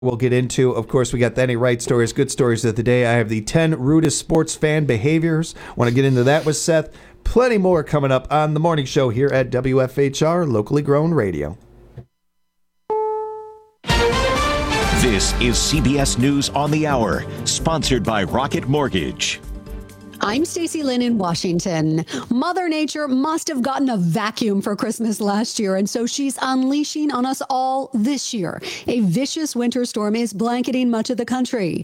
We'll get into, of course, we got the Any Right stories, good stories of the day. I have the 10 rudest sports fan behaviors. Want to get into that with Seth. Plenty more coming up on the morning show here at WFHR, locally grown radio. This is CBS News on the Hour, sponsored by Rocket Mortgage. I'm Stacey Lynn in Washington. Mother Nature must have gotten a vacuum for Christmas last year, and so she's unleashing on us all this year. A vicious winter storm is blanketing much of the country.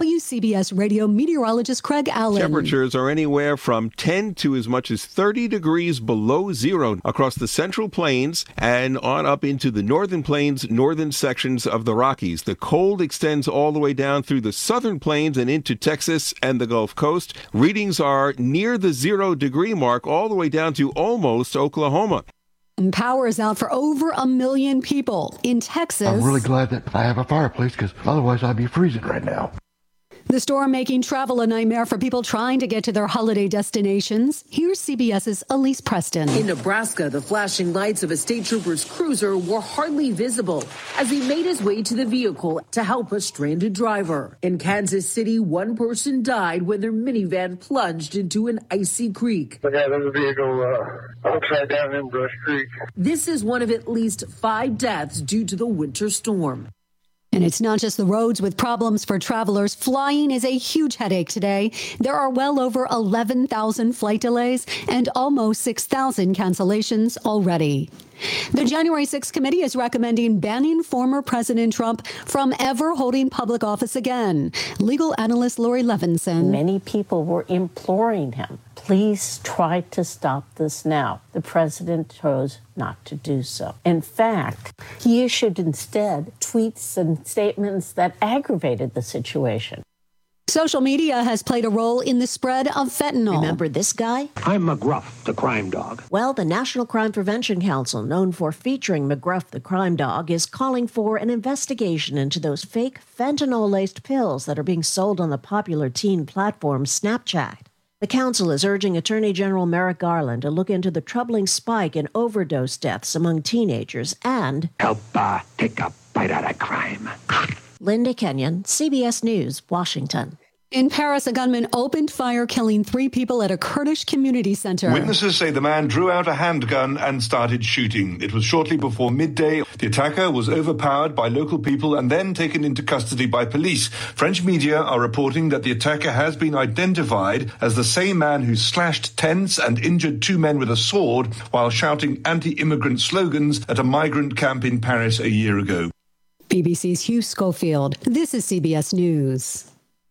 WCBS radio meteorologist Craig Allen. Temperatures are anywhere from 10 to as much as 30 degrees below zero across the Central Plains and on up into the Northern Plains, northern sections of the Rockies. The cold extends all the way down through the Southern Plains and into Texas and the Gulf Coast. Readings are near the 0 degree mark all the way down to almost Oklahoma. Power is out for over 1 million people in Texas. I'm really glad that I have a fireplace because otherwise I'd be freezing right now. The storm making travel a nightmare for people trying to get to their holiday destinations. Here's CBS's Elise Preston. In Nebraska, the flashing lights of a state trooper's cruiser were hardly visible as he made his way to the vehicle to help a stranded driver. In Kansas City, one person died when their minivan plunged into an icy creek. Yeah, there's a vehicle upside down in Brush Creek. This is one of at least 5 deaths due to the winter storm. And it's not just the roads with problems for travelers. Flying is a huge headache today. There are well over 11,000 flight delays and almost 6,000 cancellations already. The January 6th committee is recommending banning former President Trump from ever holding public office again. Legal analyst Lori Levinson. Many people were imploring him, please try to stop this now. The president chose not to do so. In fact, he issued instead tweets and statements that aggravated the situation. Social media has played a role in the spread of fentanyl. Remember this guy? I'm McGruff, the crime dog. Well, the National Crime Prevention Council, known for featuring McGruff, the crime dog, is calling for an investigation into those fake fentanyl-laced pills that are being sold on the popular teen platform Snapchat. The council is urging Attorney General Merrick Garland to look into the troubling spike in overdose deaths among teenagers and help take a bite out of crime. Linda Kenyon, CBS News, Washington. In Paris, a gunman opened fire, killing 3 people at a Kurdish community center. Witnesses say the man drew out a handgun and started shooting. It was shortly before midday. The attacker was overpowered by local people and then taken into custody by police. French media are reporting that the attacker has been identified as the same man who slashed tents and injured 2 men with a sword while shouting anti-immigrant slogans at a migrant camp in Paris a year ago. BBC's Hugh Schofield. This is CBS News.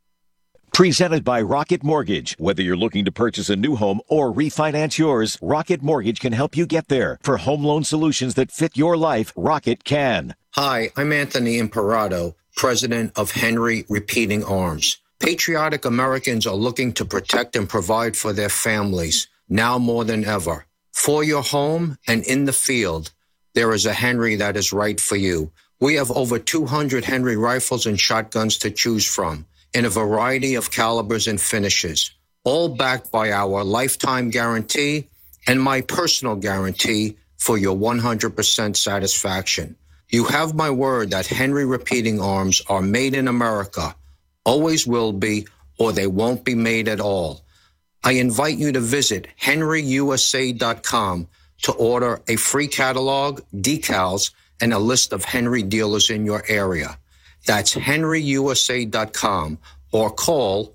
Presented by Rocket Mortgage. Whether you're looking to purchase a new home or refinance yours, Rocket Mortgage can help you get there. For home loan solutions that fit your life, Rocket can. Hi, I'm Anthony Imperato, president of Henry Repeating Arms. Patriotic Americans are looking to protect and provide for their families, now more than ever. For your home and in the field, there is a Henry that is right for you. We have over 200 Henry rifles and shotguns to choose from, in a variety of calibers and finishes, all backed by our lifetime guarantee and my personal guarantee for your 100% satisfaction. You have my word that Henry Repeating Arms are made in America, always will be, or they won't be made at all. I invite you to visit henryusa.com to order a free catalog, decals, and a list of Henry dealers in your area. That's henryusa.com or call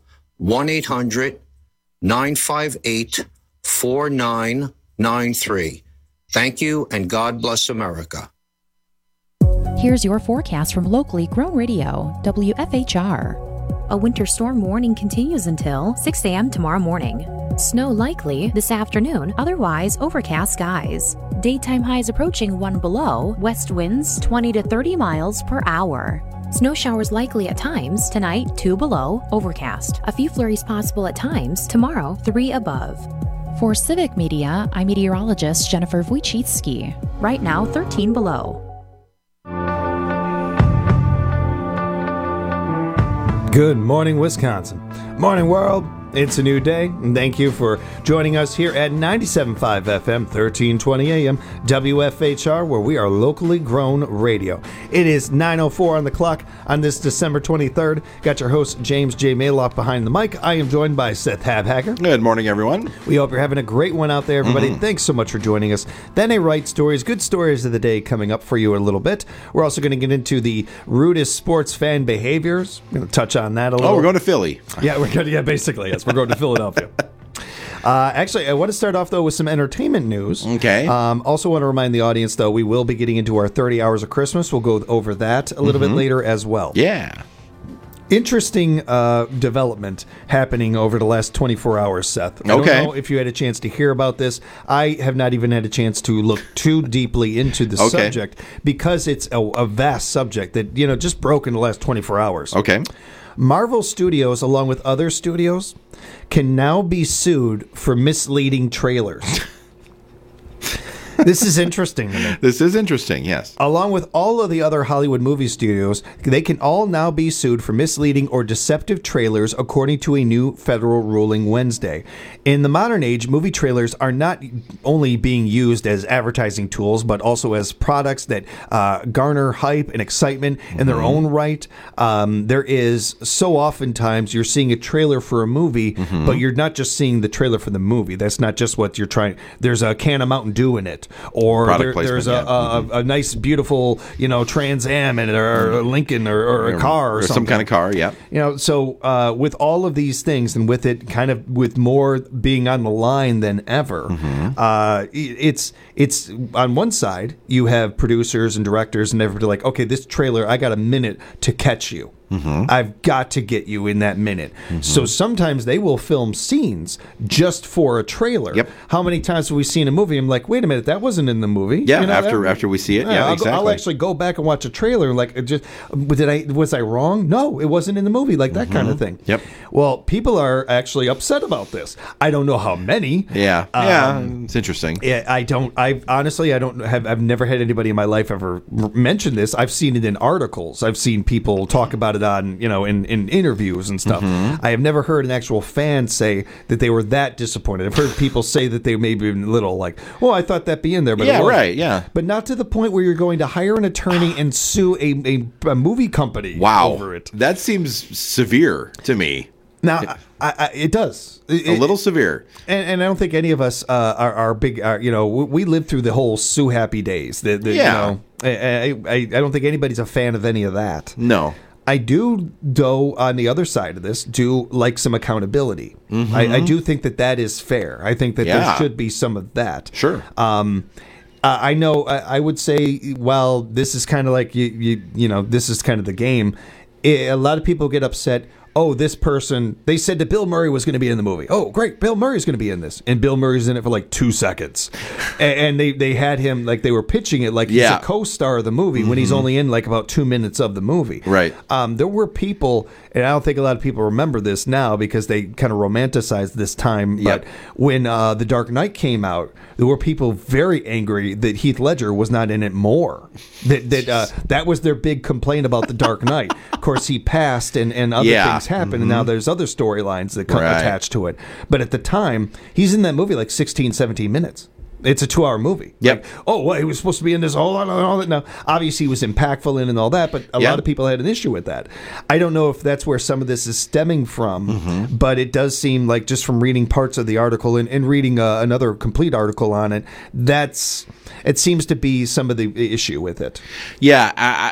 1-800-958-4993. Thank you, and God bless America. Here's your forecast from locally grown radio, WFHR. A winter storm warning continues until 6 a.m. tomorrow morning. Snow likely this afternoon, otherwise overcast skies. Daytime highs approaching 1 below, west winds 20 to 30 miles per hour. Snow showers likely at times, tonight 2 below, overcast. A few flurries possible at times, tomorrow 3 above. For Civic Media, I'm meteorologist Jennifer Wojcicki. Right now 13 below. Good morning, Wisconsin. Morning, world. It's a new day, and thank you for joining us here at 97.5 FM, 1320 AM, WFHR, where we are locally grown radio. It is 9:04 on the clock on this December 23rd. Got your host, James J. Maloff, behind the mic. I am joined by Seth Habhacker. Good morning, everyone. We hope you're having a great one out there, everybody. Thanks so much for joining us. Then a Right Stories, good stories of the day coming up for you in a little bit. We're also going to get into the rudest sports fan behaviors. We're going to touch on that a little. Oh, we're going to Philly. Yeah, basically, yes. We're going to Philadelphia. Actually, I want to start off, though, with some entertainment news. Okay. Also want to remind the audience, though, we will be getting into our 30 Hours of Christmas. We'll go over that a little bit later as well. Yeah. Interesting development happening over the last 24 hours, Seth. I don't know if you had a chance to hear about this. I have not even had a chance to look too deeply into the subject because it's a vast subject that, just broke in the last 24 hours. Okay. Marvel Studios, along with other studios, can now be sued for misleading trailers. This is interesting to me. This is interesting, yes. Along with all of the other Hollywood movie studios, they can all now be sued for misleading or deceptive trailers, according to a new federal ruling Wednesday. In the modern age, movie trailers are not only being used as advertising tools, but also as products that garner hype and excitement in their own right. There is so oftentimes you're seeing a trailer for a movie, but you're not just seeing the trailer for the movie. That's not just what you're trying. There's a can of Mountain Dew in it. Or there's a nice, beautiful, Trans Am in it, or a Lincoln, or a car, or something. Some kind of car, yeah. So with all of these things, and with it kind of with more being on the line than ever, it's on one side you have producers and directors and everybody like, okay, this trailer, I got a minute to catch you. I've got to get you in that minute. So sometimes they will film scenes just for a trailer. Yep. How many times have we seen a movie? I'm like, wait a minute, that wasn't in the movie. Yeah, after we see it. Yeah, exactly. I'll actually go back and watch a trailer. Like, was I wrong? No, it wasn't in the movie. Like that kind of thing. Yep. Well, people are actually upset about this. I don't know how many. Yeah. It's interesting. Yeah, I've never had anybody in my life ever mention this. I've seen it in articles. I've seen people talk about it on, in interviews and stuff. I have never heard an actual fan say that they were that disappointed. I've heard people say that they may be a little like, well, I thought that'd be in there, but it wasn't. Yeah. But not to the point where you're going to hire an attorney and sue a movie company over it. That seems severe to me. Now, it does. A little severe. And I don't think any of us are big, we lived through the whole Sue Happy days. I don't think anybody's a fan of any of that. No. I do, though, on the other side of this, like some accountability. I do think that is fair. I think that there should be some of that. Sure. I know. I would say, well, this is kind of like this is kind of the game. A lot of people get upset. Oh, this person, they said that Bill Murray was going to be in the movie. Oh, great. Bill Murray's going to be in this. And Bill Murray's in it for like 2 seconds. And they had him, like they were pitching it like he's a co-star of the movie when he's only in like about 2 minutes of the movie. Right. There were people, and I don't think a lot of people remember this now because they kind of romanticized this time. But when The Dark Knight came out, there were people very angry that Heath Ledger was not in it more. That was their big complaint about The Dark Knight. Of course, he passed and other things happened, and now there's other storylines that come attached to it. But at the time, he's in that movie like 16, 17 minutes. It's a 2-hour movie. Yep. Like, oh, well, he was supposed to be in this, all that. Now, obviously, he was impactful in and all that, but a lot of people had an issue with that. I don't know if that's where some of this is stemming from, but it does seem like just from reading parts of the article and reading another complete article on it, it seems to be some of the issue with it. Yeah,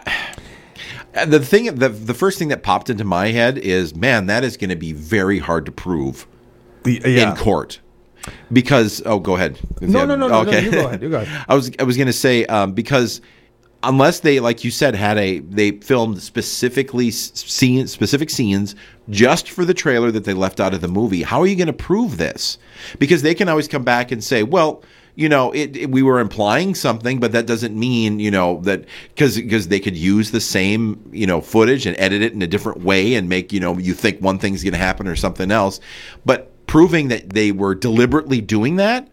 the first thing that popped into my head is, man, that is going to be very hard to prove in court. Because go ahead. No, you go ahead. I was going to say because unless they, like you said, they filmed specific scenes just for the trailer that they left out of the movie, how are you going to prove this? Because they can always come back and say, well, we were implying something, but that doesn't mean, that because they could use the same, footage and edit it in a different way and make, you think one thing's going to happen or something else. But proving that they were deliberately doing that,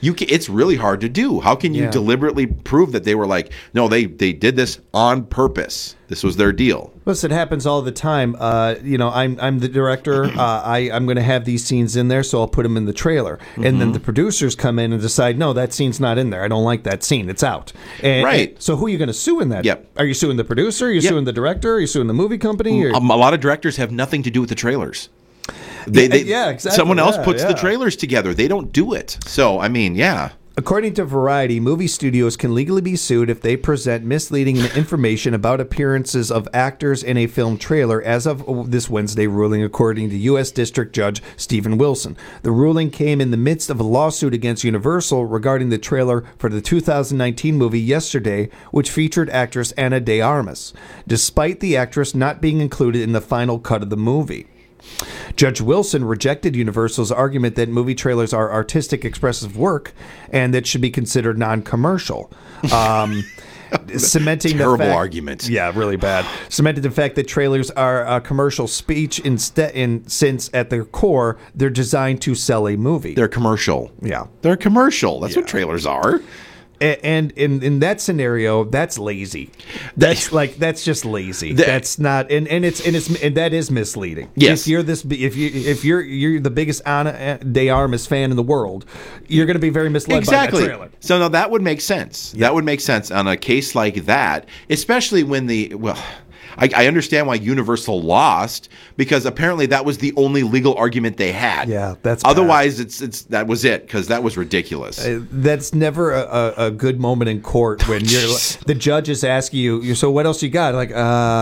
It's really hard to do. How can you deliberately prove that they were like, no, they did this on purpose? This was their deal. Listen, it happens all the time. I'm the director. I'm going to have these scenes in there, so I'll put them in the trailer. And then the producers come in and decide, no, that scene's not in there. I don't like that scene. It's out. And so who are you going to sue in that? Yep. Are you suing the producer? Are you suing the director? Are you suing the movie company? A lot of directors have nothing to do with the trailers. Exactly. Someone else puts the trailers together. They don't do it. So, I mean, According to Variety, movie studios can legally be sued if they present misleading information about appearances of actors in a film trailer, as of this Wednesday ruling, according to U.S. District Judge Stephen Wilson. The ruling came in the midst of a lawsuit against Universal regarding the trailer for the 2019 movie Yesterday, which featured actress Ana de Armas, despite the actress not being included in the final cut of the movie. Judge Wilson rejected Universal's argument that movie trailers are artistic expressive work and that should be considered non-commercial. Cementing terrible the fact, argument. Yeah, really bad. Cemented the fact that trailers are a commercial speech since at their core they're designed to sell a movie. They're commercial. Yeah, they're commercial. That's what trailers are. And in that scenario, that's lazy. That's just lazy. That's not, and that is misleading. Yes. If you're the biggest Ana de Armas fan in the world, you're going to be very misled by that trailer. So now that would make sense. That would make sense on a case like that, especially when I understand why Universal lost, because apparently that was the only legal argument they had. Yeah, that's otherwise it's that was it, because that was ridiculous. That's never a good moment in court when the judge is asking you. So what else you got? Like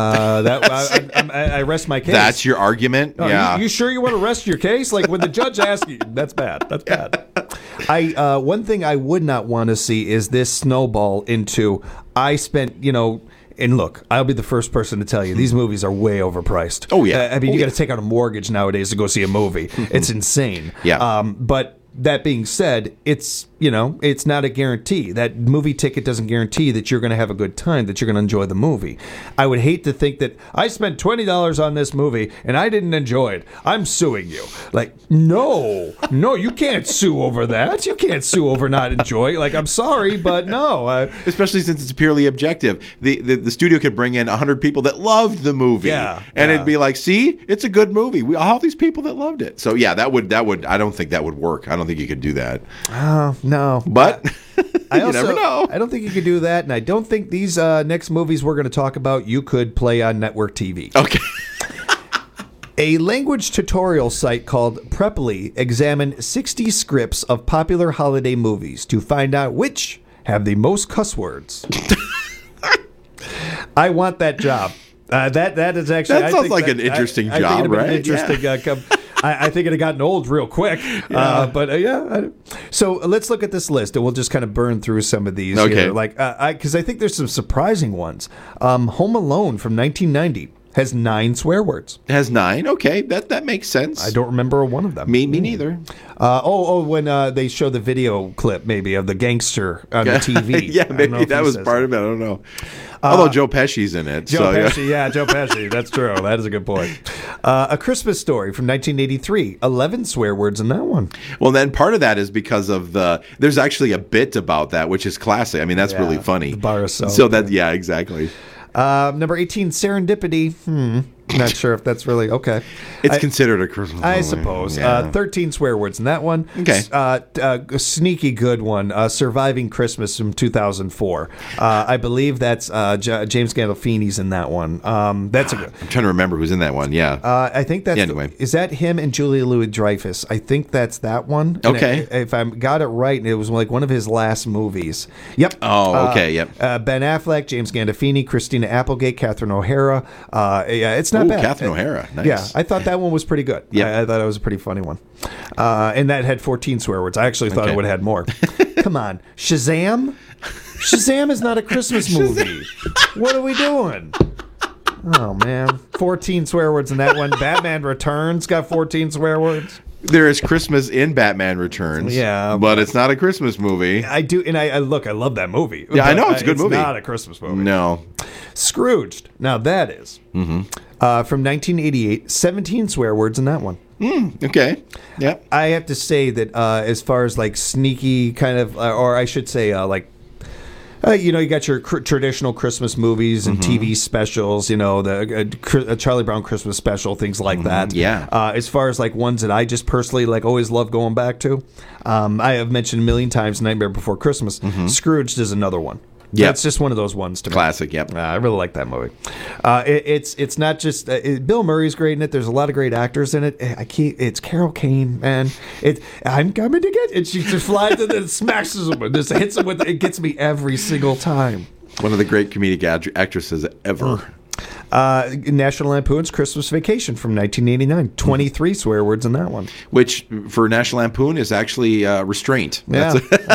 I rest my case. That's your argument. Oh, yeah. You sure you want to rest your case? Like when the judge asks you, that's bad. That's bad. One thing I would not want to see is this snowball into And look, I'll be the first person to tell you, these movies are way overpriced. Oh, yeah. I mean, you got to take out a mortgage nowadays to go see a movie. It's insane. Yeah. But that being said, it's not a guarantee. That movie ticket doesn't guarantee that you're going to have a good time, that you're going to enjoy the movie. I would hate to think that I spent $20 on this movie and I didn't enjoy it. I'm suing you. Like, no, you can't sue over that. You can't sue over not enjoying. Like, I'm sorry, but no. Especially since it's purely objective. The studio could bring in 100 people that loved the movie. Yeah. And it'd be like, see, it's a good movie. All these people that loved it. So yeah, that would. I don't think that would work. I don't think you could do that. No. But you never know. I don't think you could do that, and I don't think these next movies we're going to talk about you could play on network TV. Okay. A language tutorial site called Preply examined 60 scripts of popular holiday movies to find out which have the most cuss words. I want that job. That is actually. That sounds like an interesting job, I think it'd right? Been interesting. I think it had gotten old real quick. So let's look at this list, and we'll just kind of burn through some of these. Okay. Here. Because I think there's some surprising ones. Home Alone from 1990 has 9 swear words. It has 9? Okay, that makes sense. I don't remember one of them. Me neither. When they show the video clip, maybe, of the gangster on the TV. Yeah, maybe that was part of it. I don't know. Although Joe Pesci's in it. Joe Pesci. That's true. That is a good point. A Christmas Story from 1983. 11 swear words in that one. Well, then part of that is because of there's actually a bit about that, which is classic. I mean, that's really funny. The bar is exactly. Number 18, Serendipity. Not sure if that's really okay. It's considered a Christmas movie. I suppose. Yeah. 13 swear words in that one. Okay. A sneaky good one. Surviving Christmas from 2004. I believe that's James Gandolfini's in that one. That's a good. I'm trying to remember who's in that one. Yeah. I think that's. Anyway. Is that him and Julia Louis-Dreyfus? I think that's that one. Okay. If I got it right, it was like one of his last movies. Yep. Oh, okay. Yep. Ben Affleck, James Gandolfini, Christina Applegate, Catherine O'Hara. It's not bad. Catherine O'Hara. Nice. Yeah, I thought that one was pretty good. Yeah, I thought it was a pretty funny one. And that had 14 swear words. I actually thought it would have had more. Come on. Shazam? Shazam is not a Christmas movie. What are we doing? Oh, man. 14 swear words in that one. Batman Returns got 14 swear words. There is Christmas in Batman Returns. Yeah. But it's not a Christmas movie. I do, and I love that movie. Yeah, I know. It's a good movie. It's not a Christmas movie. No. Scrooged. Now that is. Mm-hmm. From 1988, 17 swear words in that one. Okay. Yeah. I have to say that as far as like sneaky kind of, or I should say you got your traditional Christmas movies and TV specials, the Charlie Brown Christmas special, things like that. Yeah. As far as like ones that I just personally like always love going back to, I have mentioned a million times Nightmare Before Christmas. Scrooged is another one. Yeah, it's just one of those ones to me. Classic. Yep. I really like that movie. It's not just Bill Murray's great in it. There's a lot of great actors in it. It's Carol Kane, man. I'm coming to get. And she just flies and then smashes him and just hits him with. It gets me every single time. One of the great comedic actresses ever. National Lampoon's Christmas Vacation from 1989. 23 swear words in that one. Which for National Lampoon is actually restraint. Yeah.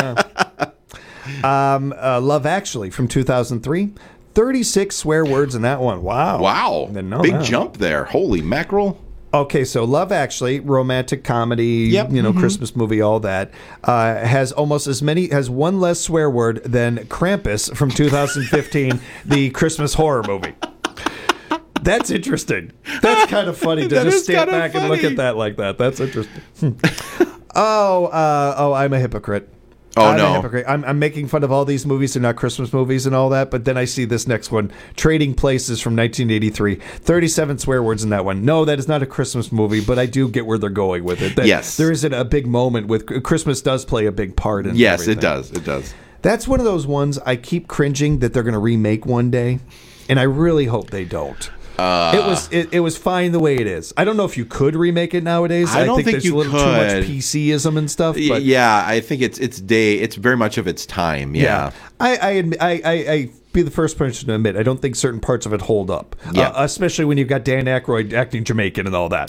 Love Actually from 2003. 36 swear words in that one. Wow. Big that. Jump there. Holy mackerel. Okay, so Love Actually, romantic comedy, Christmas movie, all that, has one less swear word than Krampus from 2015, the Christmas horror movie. That's interesting. That's kind of funny to just stand back and look at that like that. That's interesting. I'm a hypocrite. I'm a hypocrite. I'm making fun of all these movies. They're not Christmas movies and all that. But then I see this next one, Trading Places from 1983. 37 swear words in that one. No, that is not a Christmas movie, but I do get where they're going with it. Yes. There isn't a big moment with Christmas does play a big part in it. Yes, everything. It does. That's one of those ones I keep cringing that they're going to remake one day. And I really hope they don't. It was fine the way it is. I don't know if you could remake it nowadays. I don't think there's you a little could. Too much PCism and stuff. But yeah, I think it's very much of its time. Yeah. I be the first person to admit I don't think certain parts of it hold up. Yeah. Especially when you've got Dan Aykroyd acting Jamaican and all that.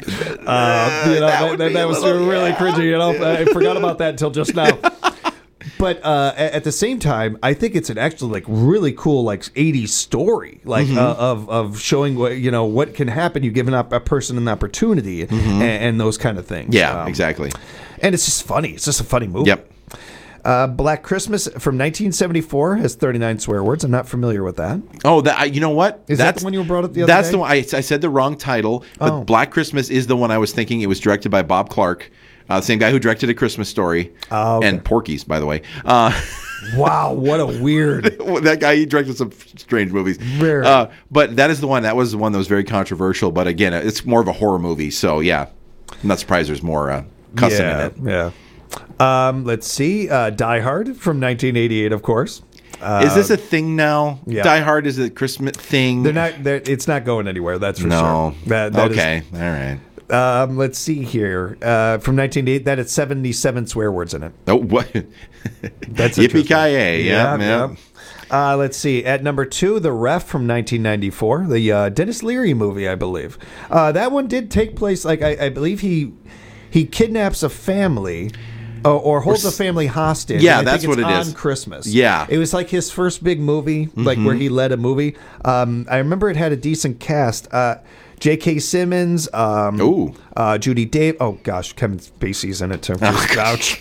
That was really cringy. I forgot about that until just now. But at the same time, I think it's an actually like really cool like 80s story of showing what can happen. You give a person an opportunity and those kind of things. Yeah, exactly. And it's just funny. It's just a funny movie. Yep. Black Christmas from 1974 has 39 swear words. I'm not familiar with that. Oh, you know what? That's the one you brought up the other day? That's the one. I said the wrong title, but Black Christmas is the one I was thinking. It was directed by Bob Clark. The same guy who directed A Christmas Story and Porky's, by the way. Wow, what a weird... That guy, he directed some strange movies. But that is the one. That was the one that was very controversial. But again, it's more of a horror movie. So, yeah, I'm not surprised there's more cussing in it. Yeah. Let's see. Die Hard from 1988, of course. Is this a thing now? Yeah. Die Hard is a Christmas thing? It's not going anywhere, that's for sure. No. Okay, all right. Let's see here. From 1988, that had 77 swear words in it. Oh, what? That's Yippee-ki-yay. Yeah. Let's see. At number 2, The Ref from 1994, the Dennis Leary movie, I believe. That one did take place, like I believe he kidnaps a family. Or holds a family hostage. Yeah, that's what it is. On Christmas. Yeah. It was like his first big movie, like where he led a movie. I remember it had a decent cast. J.K. Simmons, Judy Dave. Oh gosh, Kevin Spacey's in it too. Ouch!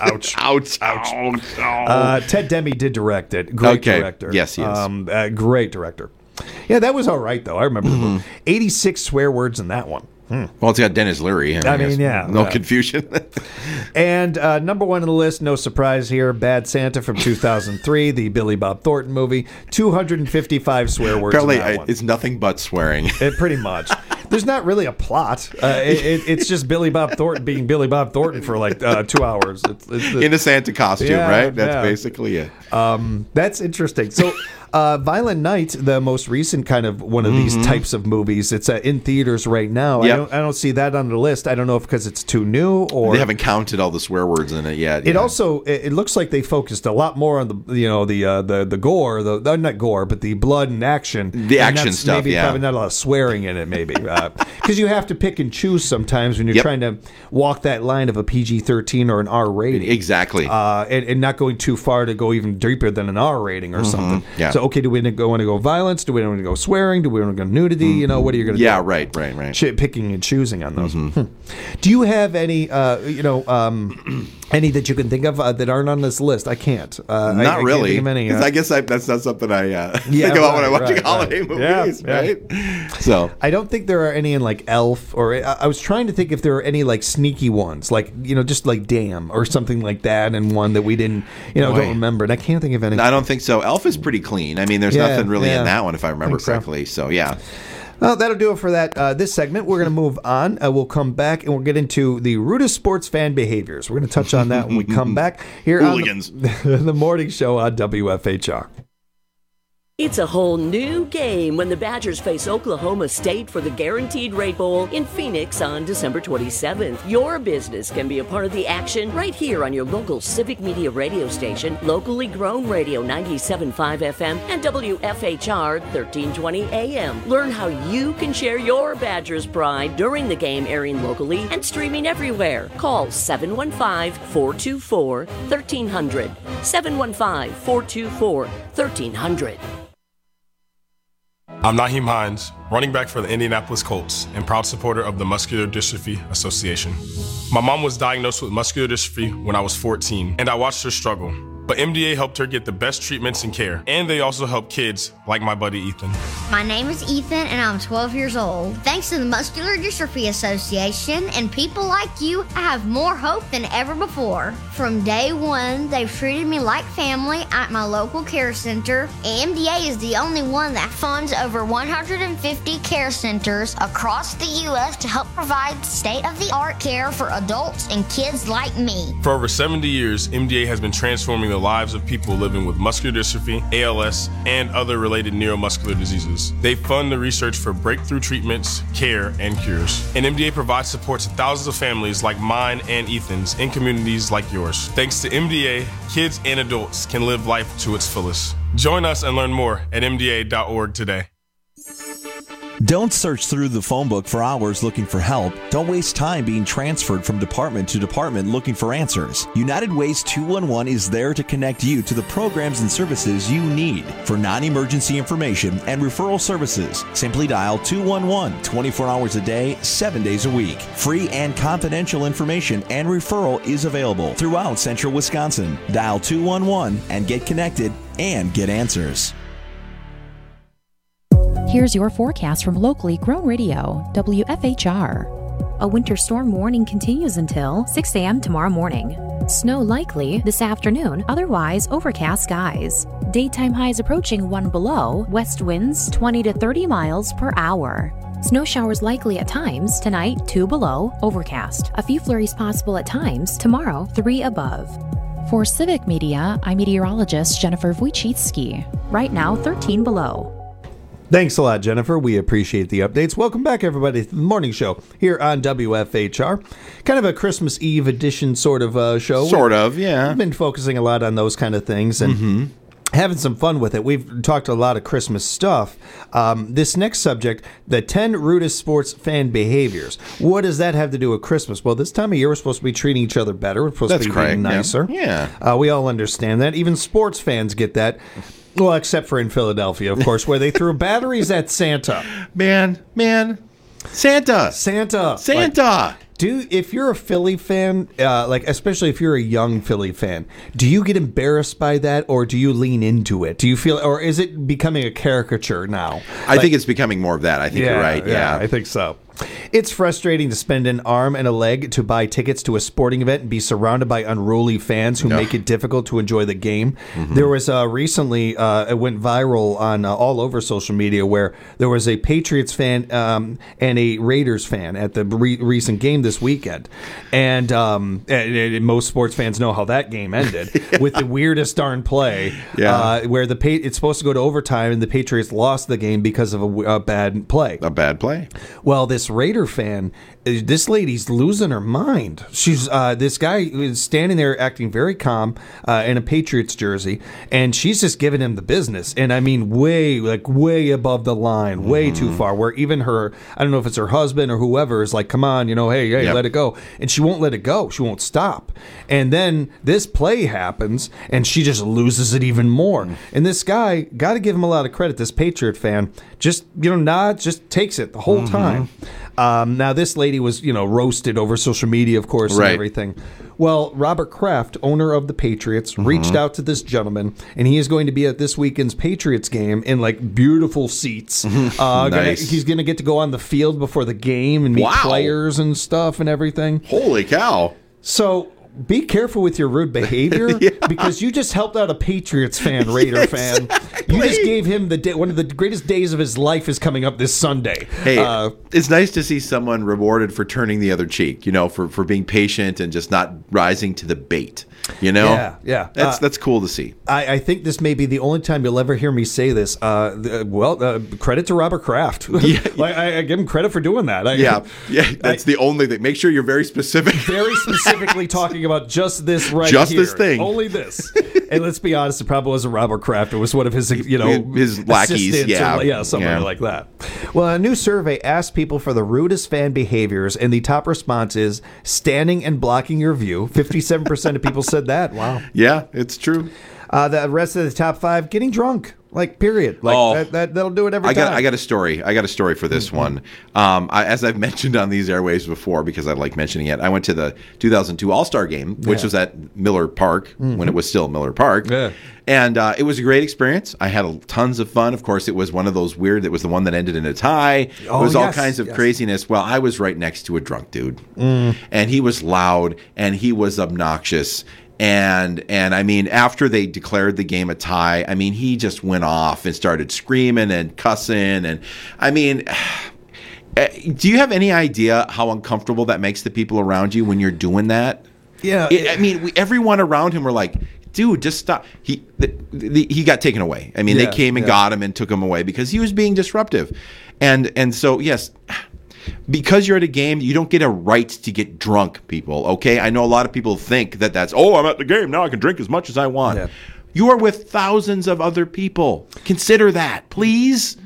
Ted Demme did direct it. Great director. Yes, he is. Great director. Yeah, that was all right though. I remember 86 swear words in that one. Well, it's got Dennis Leary. I mean, yeah. No confusion. And number 1 on the list, no surprise here, Bad Santa from 2003, the Billy Bob Thornton movie. 255 swear words Apparently, in that one. It's nothing but swearing. Pretty much. There's not really a plot. It's just Billy Bob Thornton being Billy Bob Thornton for like 2 hours. In a Santa costume, right? That's basically it. That's interesting. So... Violent Night, the most recent kind of one of these types of movies. It's in theaters right now. Yep. I don't see that on the list. I don't know if because it's too new or they haven't counted all the swear words in it yet. It also it looks like they focused a lot more on the gore, not gore, but the blood and action. The action stuff. Maybe probably not a lot of swearing in it. Maybe because you have to pick and choose sometimes when you're trying to walk that line of a PG-13 or an R rating. Exactly. And not going too far to go even deeper than an R rating or something. Yeah. So okay, do we want to go violence? Do we want to go swearing? Do we want to go nudity? What are you going to do? Yeah, right. Picking and choosing on those. Do you have any, Any that you can think of that aren't on this list? I can't. Not really. Can't think of any, 'Cause I guess that's not something I think about when I'm watching holiday movies, right? So I don't think there are any in like Elf, or I was trying to think if there are any like sneaky ones, like just like Damn or something like that, and one that we didn't don't remember, and I can't think of any. I don't think so. Elf is pretty clean. I mean, there's nothing really in that one, if I remember correctly. So yeah. Well, that'll do it for that. This segment. We're going to move on. We'll come back and we'll get into the rudest sports fan behaviors. We're going to touch on that when we come back here on the morning show on WFHR. It's a whole new game when the Badgers face Oklahoma State for the Guaranteed Rate Bowl in Phoenix on December 27th. Your business can be a part of the action right here on your local Civic Media radio station, locally grown radio 97.5 FM and WFHR 1320 AM. Learn how you can share your Badgers pride during the game, airing locally and streaming everywhere. Call 715-424-1300. 715-424-1300. I'm Naheem Hines, running back for the Indianapolis Colts and proud supporter of the Muscular Dystrophy Association. My mom was diagnosed with muscular dystrophy when I was 14, and I watched her struggle. But MDA helped her get the best treatments and care, and they also help kids like my buddy Ethan. My name is Ethan, and I'm 12 years old. Thanks to the Muscular Dystrophy Association and people like you, I have more hope than ever before. From day one, they've treated me like family at my local care center. MDA is the only one that funds over 150 care centers across the U.S. to help provide state-of-the-art care for adults and kids like me. For over 70 years, MDA has been transforming the lives of people living with muscular dystrophy, ALS, and other related neuromuscular diseases. They fund the research for breakthrough treatments, care, and cures. And MDA provides support to thousands of families like mine and Ethan's in communities like yours. Thanks to MDA, kids and adults can live life to its fullest. Join us and learn more at MDA.org today. Don't search through the phone book for hours looking for help. Don't waste time being transferred from department to department looking for answers. United Ways 211 is there to connect you to the programs and services you need. For non-emergency information and referral services, simply dial 211 24 hours a day, 7 days a week. Free and confidential information and referral is available throughout central Wisconsin. Dial 211 and get connected and get answers. Here's your forecast from locally grown radio, WFHR. A winter storm warning continues until 6 a.m. tomorrow morning. Snow likely this afternoon, otherwise overcast skies. Daytime highs approaching 1 below, west winds 20 to 30 miles per hour. Snow showers likely at times, tonight 2 below, overcast. A few flurries possible at times, tomorrow 3 above. For Civic Media, I'm meteorologist Jennifer Wojcicki. Right now 13 below. Thanks a lot, Jennifer. We appreciate the updates. Welcome back, everybody, to the morning show here on WFHR. Kind of a Christmas Eve edition sort of show. Sort of, yeah. We've been focusing a lot on those kind of things and having some fun with it. We've talked a lot of Christmas stuff. This next subject, the 10 rudest sports fan behaviors. What does that have to do with Christmas? Well, this time of year, we're supposed to be treating each other better. We're supposed to be being nicer. Yeah. We all understand that. Even sports fans get that. Well, except for in Philadelphia, of course, where they threw batteries at Santa. Man. Santa. Like, dude, if you're a Philly fan, especially if you're a young Philly fan, do you get embarrassed by that, or do you lean into it? Do you feel, or is it becoming a caricature now? I think it's becoming more of that. I think you're right. Yeah, I think so. It's frustrating to spend an arm and a leg to buy tickets to a sporting event and be surrounded by unruly fans who make it difficult to enjoy the game. There was recently, it went viral on all over social media, where there was a Patriots fan and a Raiders fan at the recent game this weekend. And most sports fans know how that game ended with the weirdest darn play where it's supposed to go to overtime and the Patriots lost the game because of a bad play. Well, this Raider fan, this lady's losing her mind. She's this guy is standing there acting very calm in a Patriots jersey, and she's just giving him the business. And I mean, way above the line, way too far. Where even her, I don't know if it's her husband or whoever, is like, "Come on, hey, let it go." And she won't let it go. She won't stop. And then this play happens, and she just loses it even more. And this guy, got to give him a lot of credit. This Patriot fan just nods, just takes it the whole time. Now, this lady was, roasted over social media, of course, and Right. everything. Well, Robert Kraft, owner of the Patriots, reached out to this gentleman, and he is going to be at this weekend's Patriots game in, beautiful seats. Nice. He's going to get to go on the field before the game and meet Wow. players and stuff and everything. Holy cow. So be careful with your rude behavior because you just helped out a Patriots fan, Raider fan. You just gave him one of the greatest days of his life is coming up this Sunday. Hey, it's nice to see someone rewarded for turning the other cheek, for being patient and just not rising to the bait. Yeah. That's cool to see. I think this may be the only time you'll ever hear me say this. Credit to Robert Kraft. I give him credit for doing that. That's the only thing. Make sure you're very specific. Very specifically talking about just this right Just here. this thing. Only this. And let's be honest, it probably wasn't Robert Kraft. It was one of his, his lackeys. Or, something like that. Well, a new survey asked people for the rudest fan behaviors, and the top response is standing and blocking your view. 57% of people said that. Wow. Yeah, it's true. The rest of the top 5, getting drunk. Period. That'll do it every time. I got a story. I got a story for this one. As I've mentioned on these airwaves before, because I like mentioning it, I went to the 2002 All-Star Game, which was at Miller Park when it was still Miller Park. Yeah. And it was a great experience. I had tons of fun. Of course, it was one of those weird, it was the one that ended in a tie. It was all kinds of craziness. Well, I was right next to a drunk dude. And he was loud, and he was obnoxious. And I mean, after they declared the game a tie, I mean, he just went off and started screaming and cussing. And I mean, do you have any idea how uncomfortable that makes the people around you when you're doing that? Yeah. Everyone around him were like, dude, just stop. He got taken away. I mean, they came and got him and took him away because he was being disruptive. And so, yes, because you're at a game, you don't get a right to get drunk, people, okay? I know a lot of people think that's, I'm at the game, now I can drink as much as I want. Yeah. You are with thousands of other people. Consider that, please.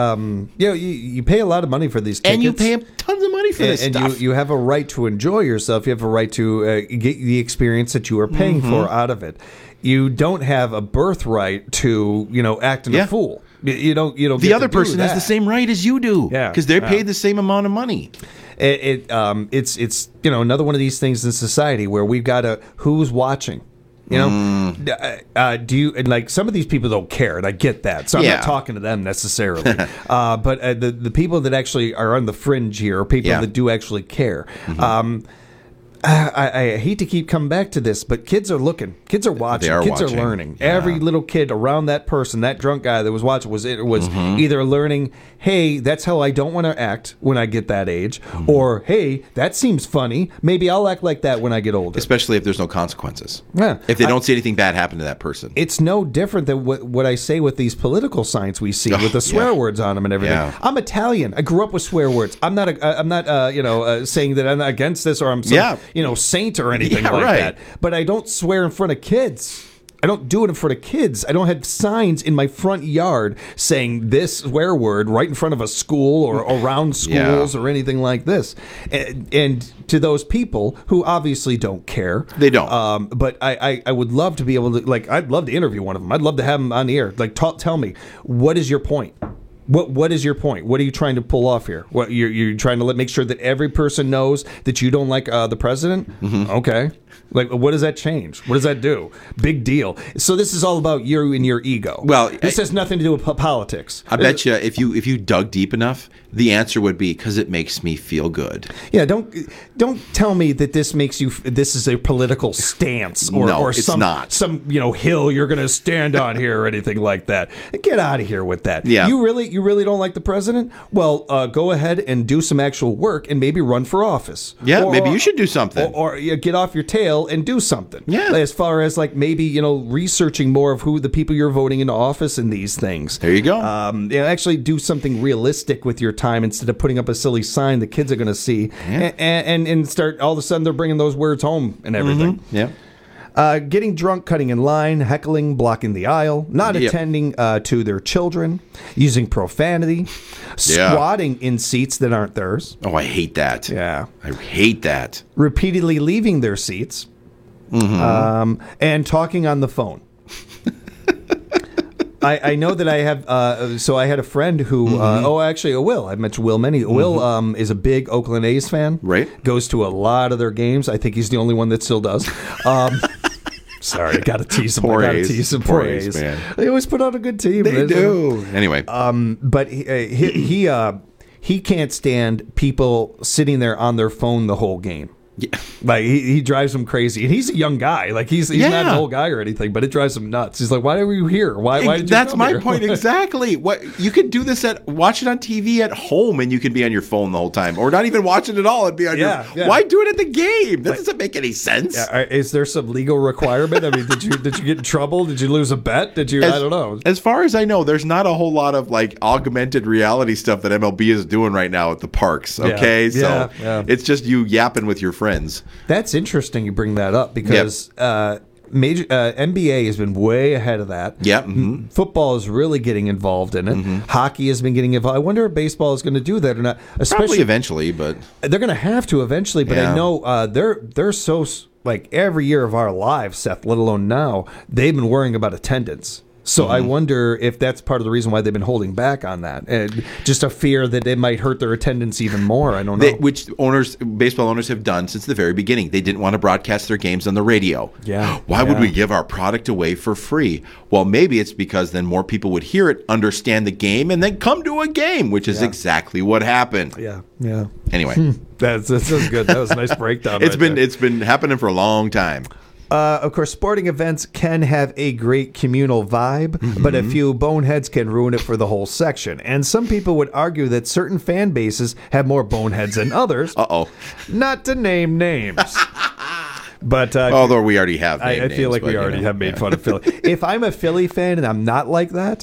You pay a lot of money for these tickets. And you pay tons of money for this stuff. And you have a right to enjoy yourself. You have a right to get the experience that you are paying for out of it. You don't have a birthright to, acting a fool. You don't. The other person has the same right as you do. Yeah, because they're paid the same amount of money. It's another one of these things in society where we've got who's watching. Do you some of these people don't care, and I get that. So I'm not talking to them necessarily. But the people that actually are on the fringe here are people that do actually care. I hate to keep coming back to this, but kids are looking. Kids are watching. Kids are learning. Yeah. Every little kid around that person, that drunk guy that was watching, was either learning, hey, that's how I don't want to act when I get that age, or hey, that seems funny. Maybe I'll act like that when I get older. Especially if there's no consequences. Yeah. If they don't see anything bad happen to that person. It's no different than what I say with these political signs we see with the swear words on them and everything. Yeah. I'm Italian. I grew up with swear words. I'm not saying that I'm not against this or I'm some saint or anything that. But I don't swear in front of kids. I don't do it in front of kids. I don't have signs in my front yard saying this swear word right in front of a school or around schools or anything like this. And to those people who obviously don't care. They don't. But I would love to be able to, I'd love to interview one of them. I'd love to have them on the air. Tell me, what is your point? What is your point? What are you trying to pull off here? What you're trying to make sure that every person knows that you don't like the president? Okay. What does that change? What does that do? Big deal. So this is all about you and your ego. Well, this has nothing to do with politics. I bet you if you dug deep enough, the answer would be because it makes me feel good. Yeah, don't tell me that this makes you. This is a political stance or it's some not. Some hill you're going to stand on here or anything like that. Get out of here with that. Yeah. You really don't like the president? Well, go ahead and do some actual work and maybe run for office. Yeah, maybe you should do something. Or get off your tail and do something. Yeah. As far as maybe researching more of who the people you're voting into office and these things. There you go. Actually do something realistic with your time instead of putting up a silly sign the kids are going to see and start all of a sudden they're bringing those words home and everything. Yeah. Getting drunk, cutting in line, heckling, blocking the aisle, not attending to their children, using profanity, squatting in seats that aren't theirs. Oh, I hate that. Yeah. I hate that. Repeatedly leaving their seats and talking on the phone. I know that I have. So I had a friend who. Actually, Will. I've mentioned Will many. Will is a big Oakland A's fan. Right. Goes to a lot of their games. I think he's the only one that still does. Sorry, I got to tease him. Poor I got to A's. tease him. Poor Poor A's, A's. man. They always put on a good team. They do. Anyway. But he can't stand people sitting there on their phone the whole game. Yeah. Like he drives him crazy, and he's a young guy. Like he's not an old guy or anything, but it drives him nuts. He's like, "Why are you here? Why did you That's come my here?" point exactly. What you could do this watch it on TV at home, and you could be on your phone the whole time, or not even watch it at all and be on your. Yeah. Why do it at the game? That doesn't make any sense. Is there some legal requirement? I mean, did you get in trouble? Did you lose a bet? I don't know. As far as I know, there's not a whole lot of like augmented reality stuff that MLB is doing right now at the parks. Okay, it's just you yapping with your friends. That's interesting you bring that up because major NBA has been way ahead of that. Yeah. Football is really getting involved in it. Hockey has been getting involved. I wonder if baseball is going to do that or not. Probably eventually, but they're going to have to eventually. But I know they're so like every year of our lives, Seth, let alone now, they've been worrying about attendance. So I wonder if that's part of the reason why they've been holding back on that. Just a fear that it might hurt their attendance even more. I don't know. Which baseball owners have done since the very beginning. They didn't want to broadcast their games on the radio. Yeah. Why would we give our product away for free? Well, maybe it's because then more people would hear it, understand the game, and then come to a game, which is exactly what happened. Yeah. Yeah. Anyway. That was good. That was a nice breakdown. It's been happening for a long time. Of course, sporting events can have a great communal vibe, but a few boneheads can ruin it for the whole section. And some people would argue that certain fan bases have more boneheads than others. Not to name names. But although we already have I feel like we already have made fun of Philly. If I'm a Philly fan and I'm not like that,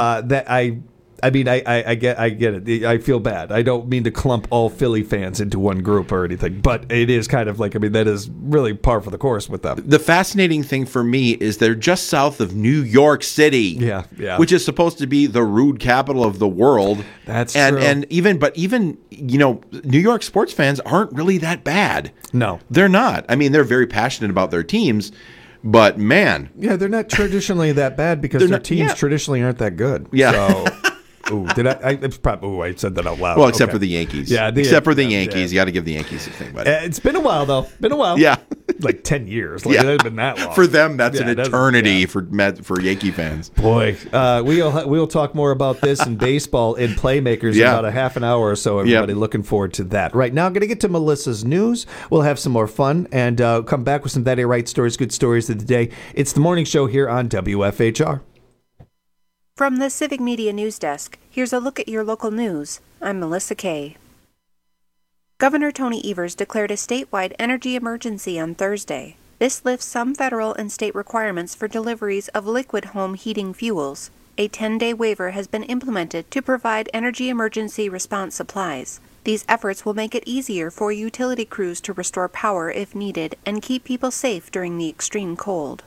I get it. I feel bad. I don't mean to clump all Philly fans into one group or anything, but it is kind of like, that is really par for the course with them. The fascinating thing for me is they're just south of New York City, which is supposed to be the rude capital of the world. That's true. And even New York sports fans aren't really that bad. No, they're not. I mean, they're very passionate about their teams. But man, they're not traditionally that bad because their teams traditionally aren't that good. Yeah. So. Ooh, did I said that out loud. Well, except for the Yankees. Yeah, except for the Yankees. You got to give the Yankees a thing. But it's been a while, though. Yeah. Like 10 years. It hasn't been that long. For them, that's an eternity for Yankee fans. Boy, we'll talk more about this in baseball in Playmakers in about a half an hour or so, everybody. Looking forward to that. Right now, going to get to Melissa's news. We'll have some more fun and come back with some That Ain't Right stories, good stories of the day. It's the morning show here on WFHR. From the Civic Media News Desk, here's a look at your local news. I'm Melissa Kay. Governor Tony Evers declared a statewide energy emergency on Thursday. This lifts some federal and state requirements for deliveries of liquid home heating fuels. A 10-day waiver has been implemented to provide energy emergency response supplies. These efforts will make it easier for utility crews to restore power if needed and keep people safe during the extreme cold.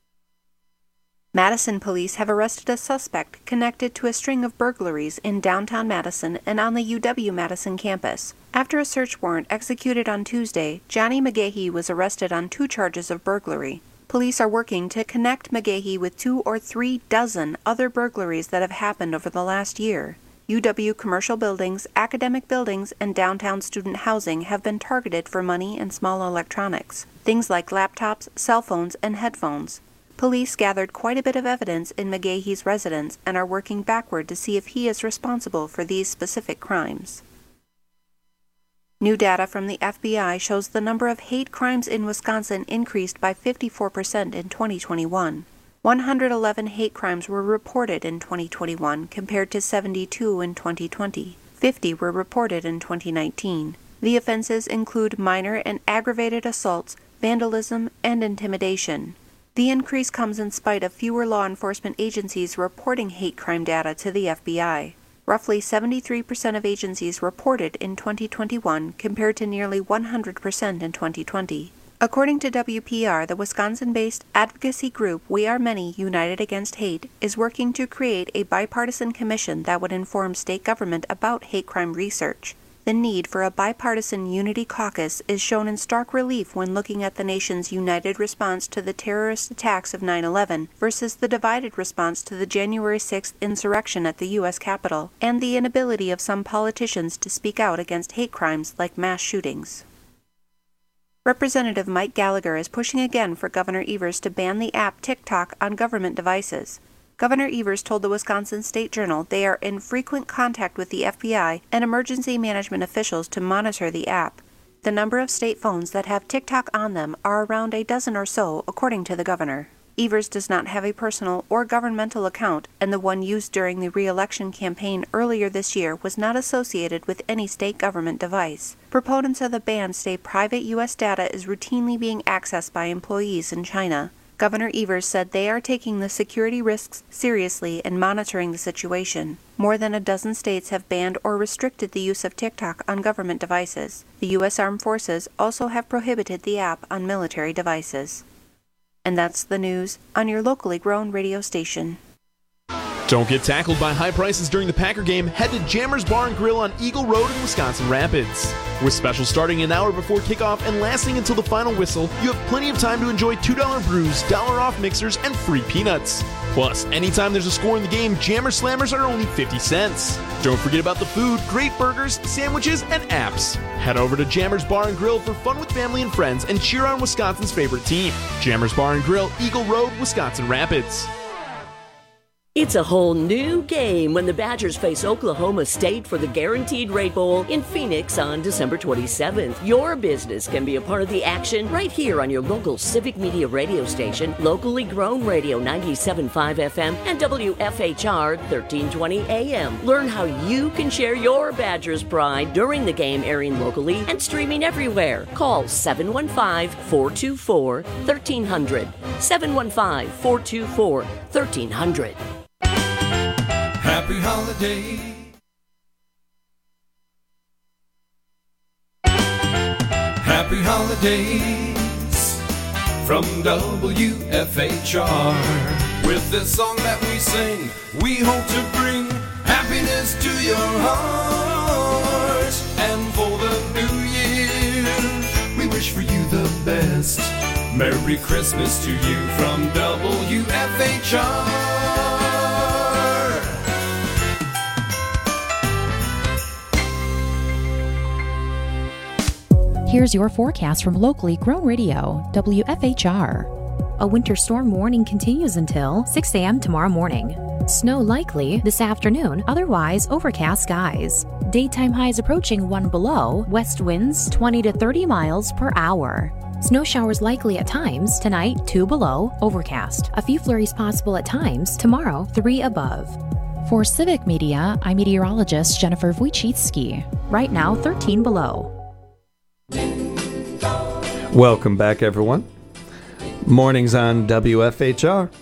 Madison police have arrested a suspect connected to a string of burglaries in downtown Madison and on the UW-Madison campus. After a search warrant executed on Tuesday, Johnny McGahee was arrested on 2 charges of burglary. Police are working to connect McGahee with 2 or 3 dozen other burglaries that have happened over the last year. UW commercial buildings, academic buildings, and downtown student housing have been targeted for money and small electronics, things like laptops, cell phones, and headphones. Police gathered quite a bit of evidence in McGahee's residence and are working backward to see if he is responsible for these specific crimes. New data from the FBI shows the number of hate crimes in Wisconsin increased by 54% in 2021. 111 hate crimes were reported in 2021 compared to 72 in 2020. 50 were reported in 2019. The offenses include minor and aggravated assaults, vandalism, and intimidation. The increase comes in spite of fewer law enforcement agencies reporting hate crime data to the FBI. Roughly 73% of agencies reported in 2021 compared to nearly 100% in 2020. According to WPR, the Wisconsin-based advocacy group We Are Many United Against Hate is working to create a bipartisan commission that would inform state government about hate crime research. The need for a bipartisan unity caucus is shown in stark relief when looking at the nation's united response to the terrorist attacks of 9/11 versus the divided response to the January 6th insurrection at the U.S. Capitol, and the inability of some politicians to speak out against hate crimes like mass shootings. Representative Mike Gallagher is pushing again for Governor Evers to ban the app TikTok on government devices. Governor Evers told the Wisconsin State Journal they are in frequent contact with the FBI and emergency management officials to monitor the app. The number of state phones that have TikTok on them are around a dozen or so, according to the governor. Evers does not have a personal or governmental account, and the one used during the re-election campaign earlier this year was not associated with any state government device. Proponents of the ban say private U.S. data is routinely being accessed by employees in China. Governor Evers said they are taking the security risks seriously and monitoring the situation. More than a dozen states have banned or restricted the use of TikTok on government devices. The U.S. Armed Forces also have prohibited the app on military devices. And that's the news on your locally grown radio station. Don't get tackled by high prices during the Packer game. Head to Jammers Bar and Grill on Eagle Road in Wisconsin Rapids. With specials starting an hour before kickoff and lasting until the final whistle, you have plenty of time to enjoy $2 brews, $1 off mixers, and free peanuts. Plus, anytime there's a score in the game, Jammer Slammers are only 50 cents. Don't forget about the food, great burgers, sandwiches, and apps. Head over to Jammers Bar and Grill for fun with family and friends and cheer on Wisconsin's favorite team. Jammers Bar and Grill, Eagle Road, Wisconsin Rapids. It's a whole new game when the Badgers face Oklahoma State for the Guaranteed Rate Bowl in Phoenix on December 27th. Your business can be a part of the action right here on your local Civic Media radio station, locally grown radio 97.5 FM and WFHR 1320 AM. Learn how you can share your Badgers pride during the game, airing locally and streaming everywhere. Call 715-424-1300. 715-424-1300. Happy holiday. Happy holidays from WFHR. With this song that we sing, we hope to bring happiness to your heart. And for the new year, we wish for you the best. Merry Christmas to you from WFHR. Here's your forecast from locally grown radio, WFHR. A winter storm warning continues until 6 a.m. tomorrow morning. Snow likely this afternoon, otherwise overcast skies. Daytime highs approaching 1 below, west winds 20 to 30 miles per hour. Snow showers likely at times, tonight 2 below, overcast. A few flurries possible at times, tomorrow 3 above. For Civic Media, I'm meteorologist Jennifer Wojcicki. Right now 13 below. Welcome back, everyone. Mornings on WFHR.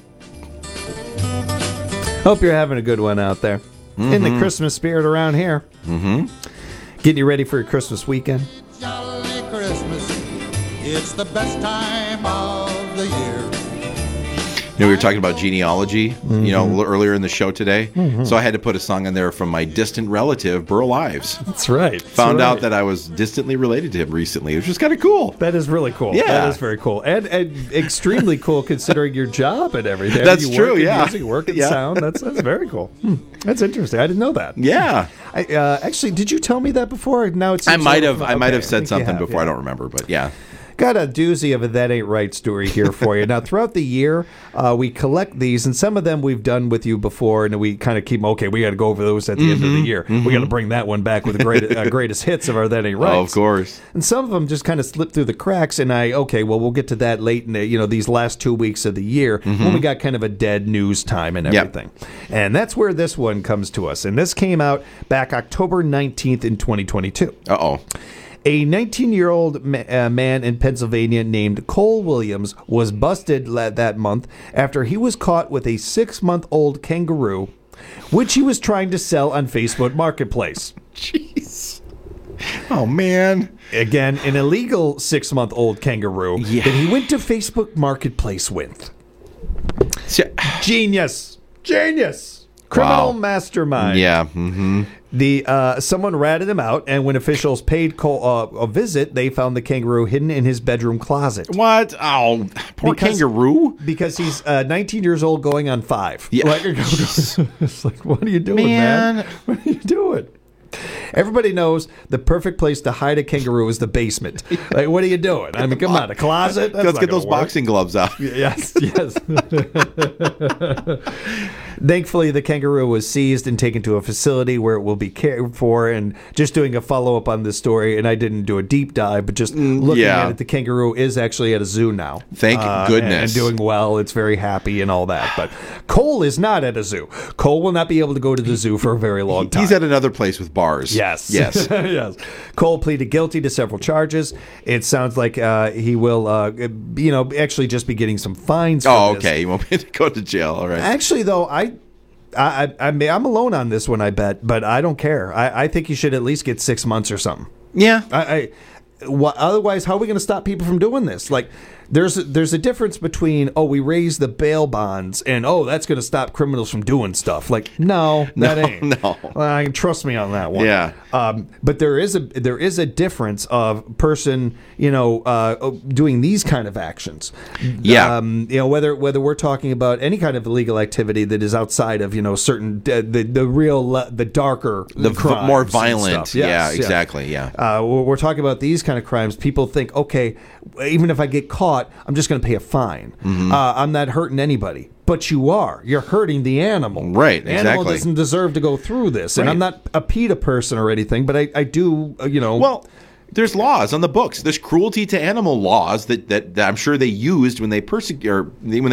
Hope you're having a good one out there. Mm-hmm. In the Christmas spirit around here. Mm-hmm. Getting you ready for your Christmas weekend. Jolly Christmas, it's the best time of the year. You know, we were talking about genealogy, you know, earlier in the show today. Mm-hmm. So I had to put a song in there from my distant relative, Burl Ives. That's right. Found out that I was distantly related to him recently, which was kind of cool. That is really cool. Yeah. That is very cool. And extremely cool considering your job and everything. That's true, yeah. Music, work in sound. That's very cool. That's interesting. I didn't know that. Yeah. Actually, did you tell me that before? Now it's I might have said something before. I don't remember, but yeah. Got a doozy of a That Ain't Right story here for you. Now, throughout the year, we collect these, and some of them we've done with you before, and we kind of keep, we got to go over those at the end of the year. We got to bring that one back with the greatest hits of our That Ain't Right. Oh, of course. And some of them just kind of slip through the cracks, and we'll get to that late in these last 2 weeks of the year when we got kind of a dead news time and everything. Yep. And that's where this one comes to us. And this came out back October 19th in 2022. Uh-oh. A 19-year-old man in Pennsylvania named Cole Williams was busted that month after he was caught with a 6-month-old kangaroo, which he was trying to sell on Facebook Marketplace. Jeez. Oh, man. Again, an illegal 6-month-old kangaroo that he went to Facebook Marketplace with. Genius. Criminal mastermind. Yeah. Mm-hmm. Someone ratted him out, and when officials paid Cole a visit, they found the kangaroo hidden in his bedroom closet. What? Oh, poor kangaroo. Because he's 19 years old, going on 5. Yeah. It's like, what are you doing, man? What are you doing? Everybody knows the perfect place to hide a kangaroo is the basement. Like, what are you doing? I mean, come on, a closet? That's Let's not get gonna those work. boxing gloves out. Yes. Thankfully, the kangaroo was seized and taken to a facility where it will be cared for. And just doing a follow-up on this story, and I didn't do a deep dive, but just looking at it, the kangaroo is actually at a zoo now. Thank goodness. And doing well. It's very happy and all that. But Cole is not at a zoo. Cole will not be able to go to the zoo for a very long time. He's at another place with bars. Yes. Yes. Yes. Cole pleaded guilty to several charges. It sounds like he will, actually just be getting some fines for this. Okay. You won't be to go to jail. All right. Actually, though, I'm alone on this one, I bet, but I don't care. I think you should at least get 6 months or something. Yeah. Otherwise, how are we going to stop people from doing this? Like, there's a difference between, we raise the bail bonds and, that's going to stop criminals from doing stuff. Like, that ain't. No. Trust me on that one. Yeah. But there is a difference of person, doing these kind of actions. Yeah. Whether we're talking about any kind of illegal activity that is outside of, certain the darker, crimes more and violent. stuff. Yes, yeah, exactly. Yeah. We're talking about these kind of crimes. People think, okay, even if I get caught, I'm just going to pay a fine. Mm-hmm. I'm not hurting anybody. But you are. You're hurting the animal. Right, The animal exactly. doesn't deserve to go through this. And Right. I'm not a PETA person or anything, but I do, Well, there's laws on the books. There's cruelty to animal laws that I'm sure they used when they prosecuted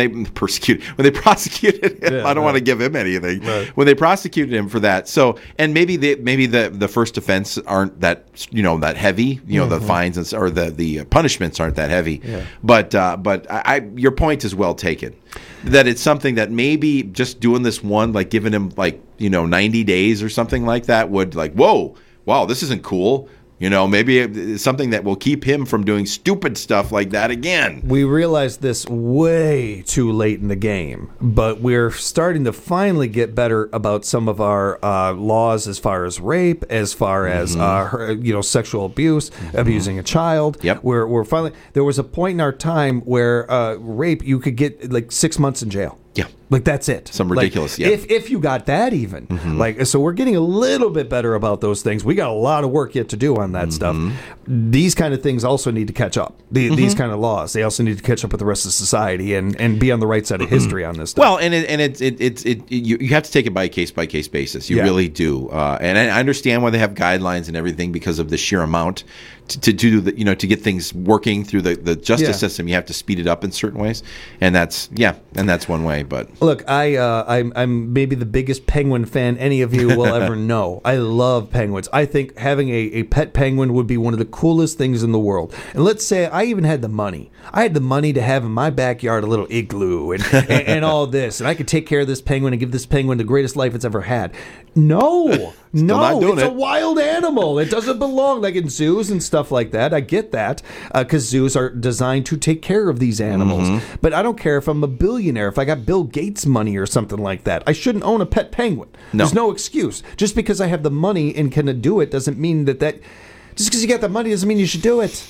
him. Yeah, I don't want to give him anything. When they prosecuted him for that. So, and maybe the first offense aren't that that heavy. The fines or the punishments aren't that heavy. Yeah. But your point is well taken. That it's something that maybe just doing this one, like giving him 90 days or something like that would wow, this isn't cool. Maybe it's something that will keep him from doing stupid stuff like that again. We realized this way too late in the game, but we're starting to finally get better about some of our laws as far as rape, as far as sexual abuse, abusing a child. Yep. We're finally. There was a point in our time where rape, you could get 6 months in jail. Yeah. That's it. Some ridiculous, If you got that even. So we're getting a little bit better about those things. We got a lot of work yet to do on that stuff. These kind of things also need to catch up. These kind of laws, they also need to catch up with the rest of society and be on the right side of history on this stuff. Well, and you have to take it by case basis. You really do. And I understand why they have guidelines and everything because of the sheer amount to do the to get things working through the justice system. You have to speed it up in certain ways, and that's one way. But look, I'm maybe the biggest penguin fan any of you will ever know. I love penguins. I think having a pet penguin would be one of the coolest things in the world. And let's say I even had the money. I had the money to have in my backyard a little igloo and all this, and I could take care of this penguin and give this penguin the greatest life it's ever had. No, it's a wild animal. It doesn't belong in zoos and stuff like that. I get that because zoos are designed to take care of these animals. But I don't care if I'm a billionaire, if I got Bill Gates money or something like that. I shouldn't own a pet penguin. No. There's no excuse. Just because I have the money and can do it doesn't mean that just because you got the money doesn't mean you should do it.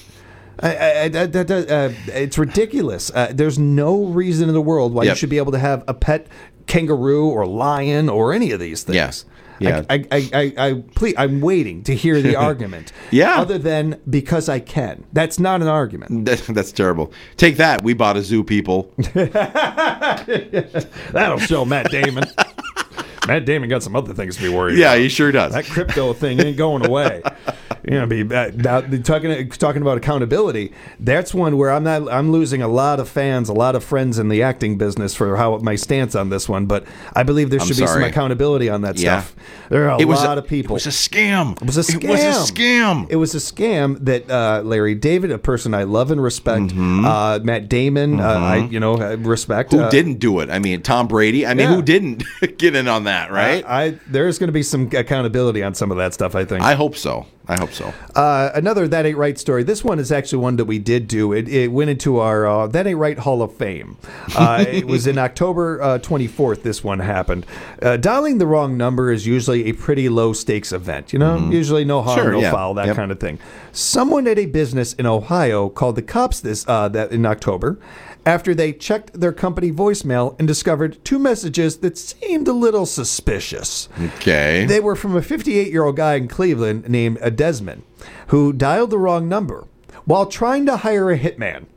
It's ridiculous. There's no reason in the world why you should be able to have a pet kangaroo or lion or any of these things. Yes. Yeah. I'm waiting to hear the argument. Yeah. Other than because I can. That's not an argument. That's terrible. Take that. We bought a zoo, people. That'll show Matt Damon. Matt Damon got some other things to be worried about. Yeah, he sure does. That crypto thing ain't going away. Talking about accountability. That's one where I'm losing a lot of fans, a lot of friends in the acting business for my stance on this one. But I believe there should be some accountability on that stuff. There are a lot of people. It was a scam. It was a scam that Larry David, a person I love and respect, Matt Damon, I respect. Who didn't do it? I mean, Tom Brady. Who didn't get in on that? Right? There's going to be some accountability on some of that stuff, I think. I hope so. I hope so. Another That Ain't Right story. This one is actually one that we did do. It went into our That Ain't Right Hall of Fame. It was in October 24th this one happened. Dialing the wrong number is usually a pretty low-stakes event. Usually no harm, no foul, that kind of thing. Someone at a business in Ohio called the cops that in October after they checked their company voicemail and discovered 2 messages that seemed a little suspicious. Okay. They were from a 58-year-old guy in Cleveland named Desmond, who dialed the wrong number while trying to hire a hitman.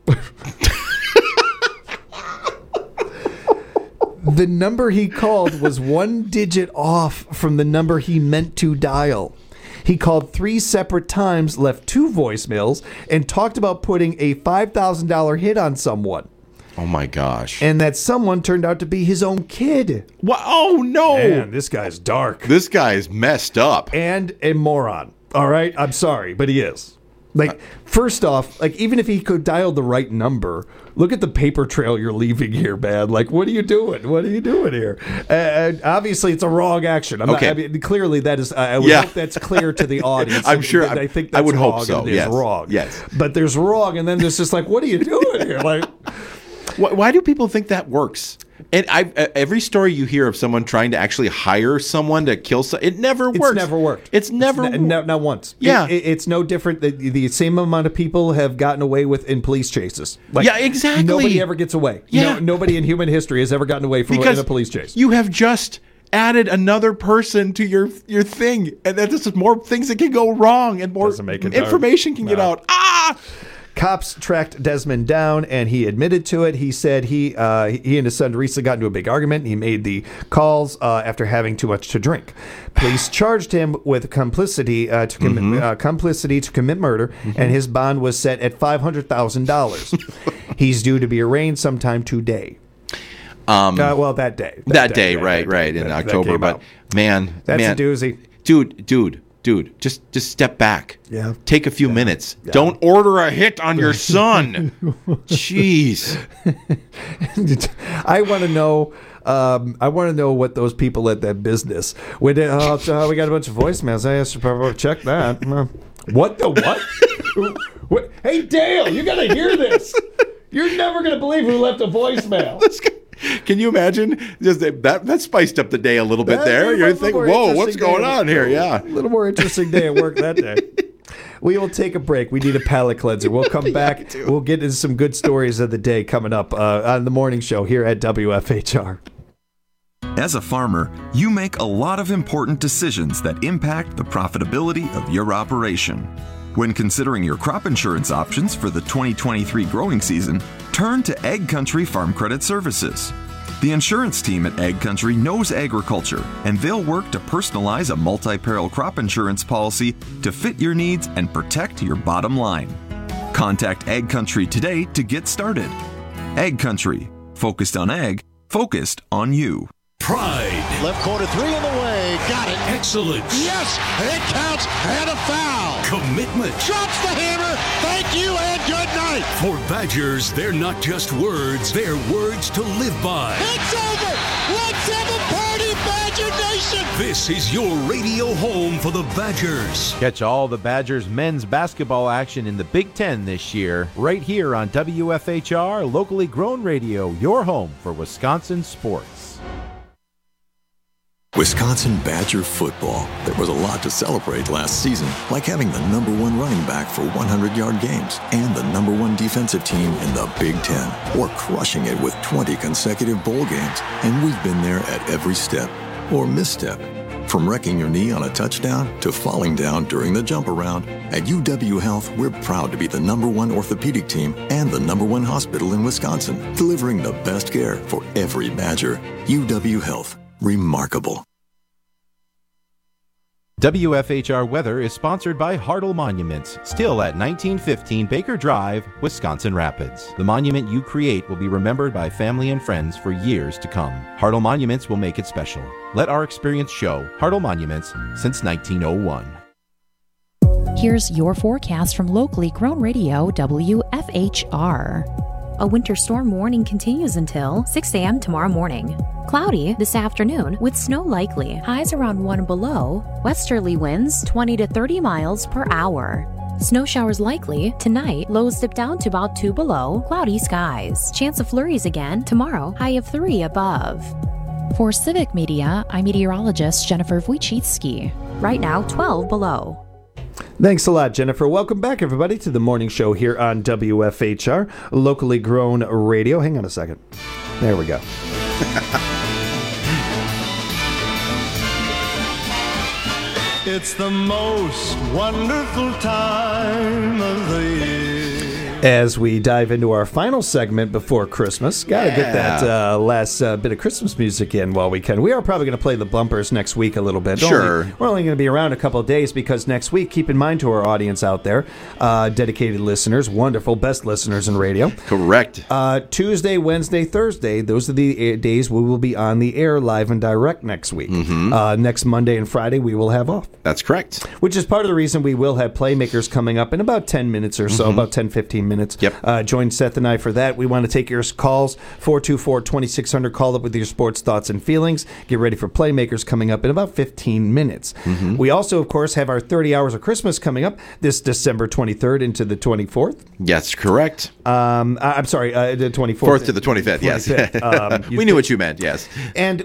The number he called was 1 digit off from the number he meant to dial. He called 3 separate times, left 2 voicemails, and talked about putting a $5,000 hit on someone. Oh, my gosh. And that someone turned out to be his own kid. What? Oh, no. Man, this guy's dark. This guy's messed up. And a moron. All right? I'm sorry, but he is. First off, even if he could dial the right number, look at the paper trail you're leaving here, man. What are you doing? What are you doing here? Obviously, it's a wrong action. Clearly, that is. I would hope that's clear to the audience. I'm sure. I think that's I would wrong hope so. And there's wrong. Yes. But there's wrong, and then there's just what are you doing here? Why do people think that works? And every story you hear of someone trying to actually hire someone to kill someone, it never works. It's never worked. It's never not once. Yeah. It's no different. The same amount of people have gotten away with in police chases. Yeah, exactly. Nobody ever gets away. Yeah. Nobody in human history has ever gotten away from in a police chase. You have just added another person to your thing, and that just more things that can go wrong, and more information can get out. Cops tracked Desmond down, and he admitted to it. He said he and his son recently got into a big argument. He made the calls after having too much to drink. Police charged him with complicity to commit murder, and his bond was set at $500,000. He's due to be arraigned sometime today. That day. That day, right, in October. But man, that's a doozy. Dude, just step back. Yeah. Take a few minutes. Yeah. Don't order a hit on your son. Jeez. I want to know. I want to know what those people at that business. We got a bunch of voicemails. I asked you to check that. What the what? What? Hey Dale, you got to hear this. You're never going to believe who left a voicemail. Can you imagine? Just that spiced up the day a little bit there. You're thinking, whoa, what's going on here? Yeah. A little more interesting day at work that day. We will take a break. We need a palate cleanser. We'll come back. We'll get into some good stories of the day coming up on the morning show here at WFHR. As a farmer, you make a lot of important decisions that impact the profitability of your operation. When considering your crop insurance options for the 2023 growing season, turn to Ag Country Farm Credit Services. The insurance team at Ag Country knows agriculture, and they'll work to personalize a multi-peril crop insurance policy to fit your needs and protect your bottom line. Contact Ag Country today to get started. Ag Country, focused on ag, focused on you. Pride. Left corner 3 in the way. Got it. Excellence. Yes, it counts, and a foul. Commitment. Drops the hammer. Thank you and good night. For Badgers, they're not just words, they're words to live by. It's over. Let's have a party, Badger Nation. This is your radio home for the Badgers. Catch all the Badgers men's basketball action in the Big Ten this year, right here on WFHR, locally grown radio, your home for Wisconsin sports. Wisconsin Badger football. There was a lot to celebrate last season, like having the #1 running back for 100-yard games and the #1 defensive team in the Big Ten, or crushing it with 20 consecutive bowl games. And we've been there at every step, or misstep. From wrecking your knee on a touchdown to falling down during the jump around, at UW Health, we're proud to be the #1 orthopedic team and the #1 hospital in Wisconsin, delivering the best care for every Badger. UW Health. Remarkable. WFHR Weather is sponsored by Hartle Monuments, still at 1915 Baker Drive, Wisconsin Rapids. The monument you create will be remembered by family and friends for years to come. Hartle Monuments will make it special. Let our experience show. Hartle Monuments since 1901. Here's your forecast from locally grown radio WFHR. A winter storm warning continues until 6 a.m. tomorrow morning. Cloudy this afternoon with snow likely. Highs around 1 below. Westerly winds 20 to 30 miles per hour. Snow showers likely tonight. Lows dip down to about 2 below. Cloudy skies. Chance of flurries again tomorrow. High of 3 above. For Civic Media, I'm meteorologist Jennifer Wojcicki. Right now, 12 below. Thanks a lot, Jennifer. Welcome back, everybody, to the morning show here on WFHR, locally grown radio. Hang on a second. There we go. It's the most wonderful time of the year. As we dive into our final segment before Christmas, gotta get that last bit of Christmas music in while we can. We are probably going to play the bumpers next week a little bit. Sure. We're only going to be around a couple of days because next week, keep in mind to our audience out there, dedicated listeners, wonderful, best listeners in radio. Correct. Tuesday, Wednesday, Thursday, those are the days we will be on the air live and direct next week. Next Monday and Friday, we will have off. That's correct. Which is part of the reason we will have Playmakers coming up in about 10 minutes or so, about 10, 15 minutes. Yep. Join Seth and I for that. We want to take your calls, 424-2600. Call up with your sports thoughts and feelings. Get ready for Playmakers coming up in about 15 minutes. We also, of course, have our 30 Hours of Christmas coming up this December 23rd into the 24th. Yes, correct. I'm sorry, the 24th. 4th to the 25th, yes. We knew what you meant, yes. And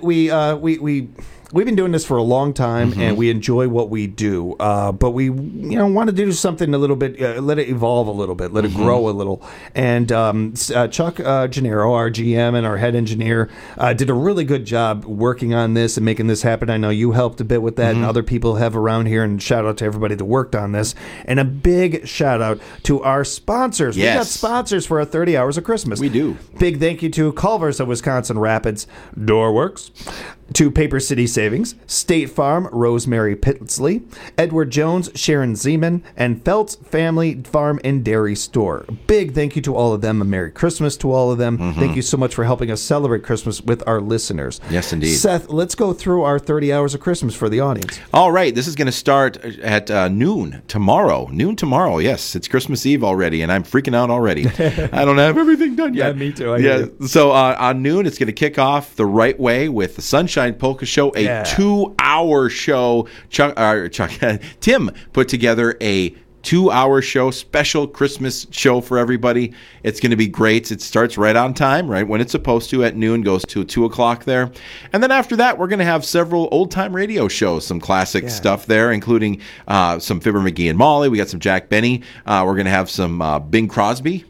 we've been doing this for a long time, and we enjoy what we do. But we, want to do something a little bit, let it evolve a little bit, let it grow a little. And Chuck Gennaro, our GM and our head engineer, did a really good job working on this and making this happen. I know you helped a bit with that, and other people have around here. And shout out to everybody that worked on this. And a big shout out to our sponsors. Yes. We got sponsors for our 30 Hours of Christmas. We do. Big thank you to Culver's of Wisconsin Rapids, Doorworks, to Paper City Savings, State Farm, Rosemary Pitsley, Edward Jones, Sharon Zeman, and Feltz Family Farm and Dairy Store. Big thank you to all of them. A Merry Christmas to all of them. Thank you so much for helping us celebrate Christmas with our listeners. Yes, indeed. Seth, let's go through our 30 Hours of Christmas for the audience. All right. This is going to start at noon tomorrow. Noon tomorrow. Yes, it's Christmas Eve already, and I'm freaking out already. I don't have everything done yet. Yeah, me too. So on noon, it's going to kick off the right way with the Sunshine Polka Show, a 2-hour show. Tim put together a 2-hour show, special Christmas show for everybody. It's going to be great. It starts right on time, right when it's supposed to at noon, goes to 2 o'clock there. And then after that, we're going to have several old-time radio shows, some classic stuff there, including some Fibber McGee and Molly. We got some Jack Benny. We're going to have some Bing Crosby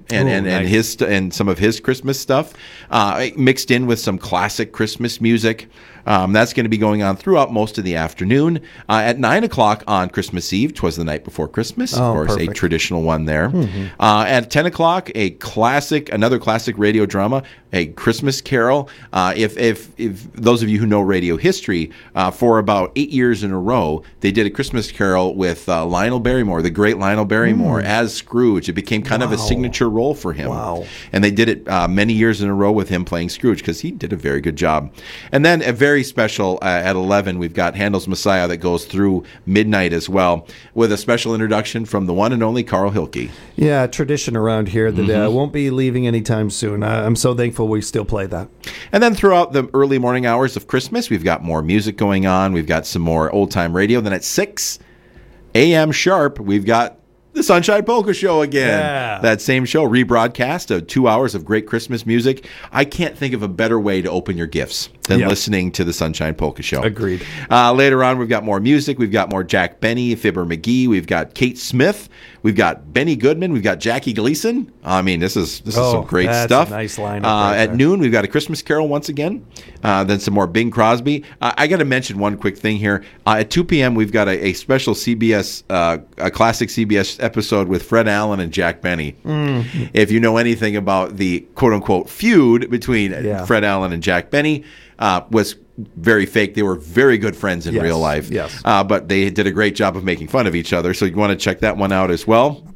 and some of his Christmas stuff mixed in with some classic Christmas music. That's going to be going on throughout most of the afternoon. At 9 o'clock on Christmas Eve, 'twas the night before Christmas, of course, perfect. A traditional one there. At 10 o'clock, another classic radio drama, a Christmas Carol. If those of you who know radio history, for about 8 years in a row, they did a Christmas Carol with Lionel Barrymore, the great Lionel Barrymore, as Scrooge. It became kind of a signature role for him. Wow. And they did it many years in a row with him playing Scrooge because he did a very good job. And then a very special at 11, we've got Handel's Messiah that goes through midnight as well, with a special introduction from the one and only Carl Hilke. Yeah, tradition around here that won't be leaving anytime soon. I'm so thankful we still play that. And then throughout the early morning hours of Christmas, we've got more music going on. We've got some more old-time radio. Then at 6 a.m. sharp, we've got the Sunshine Polka Show again. Yeah. That same show, rebroadcast of 2 hours of great Christmas music. I can't think of a better way to open your gifts than listening to the Sunshine Polka Show. Agreed. Later on, we've got more music. We've got more Jack Benny, Fibber McGee. We've got Kate Smith. We've got Benny Goodman. We've got Jackie Gleason. I mean, this is some great stuff. A nice lineup. Right at noon, we've got a Christmas Carol once again. Then some more Bing Crosby. I got to mention one quick thing here. At 2 p.m., we've got a special CBS, a classic CBS episode with Fred Allen and Jack Benny. If you know anything about the quote-unquote feud between Fred Allen and Jack Benny, was very fake. They were very good friends in real life. Yes. But they did a great job of making fun of each other. So you want to check that one out as well.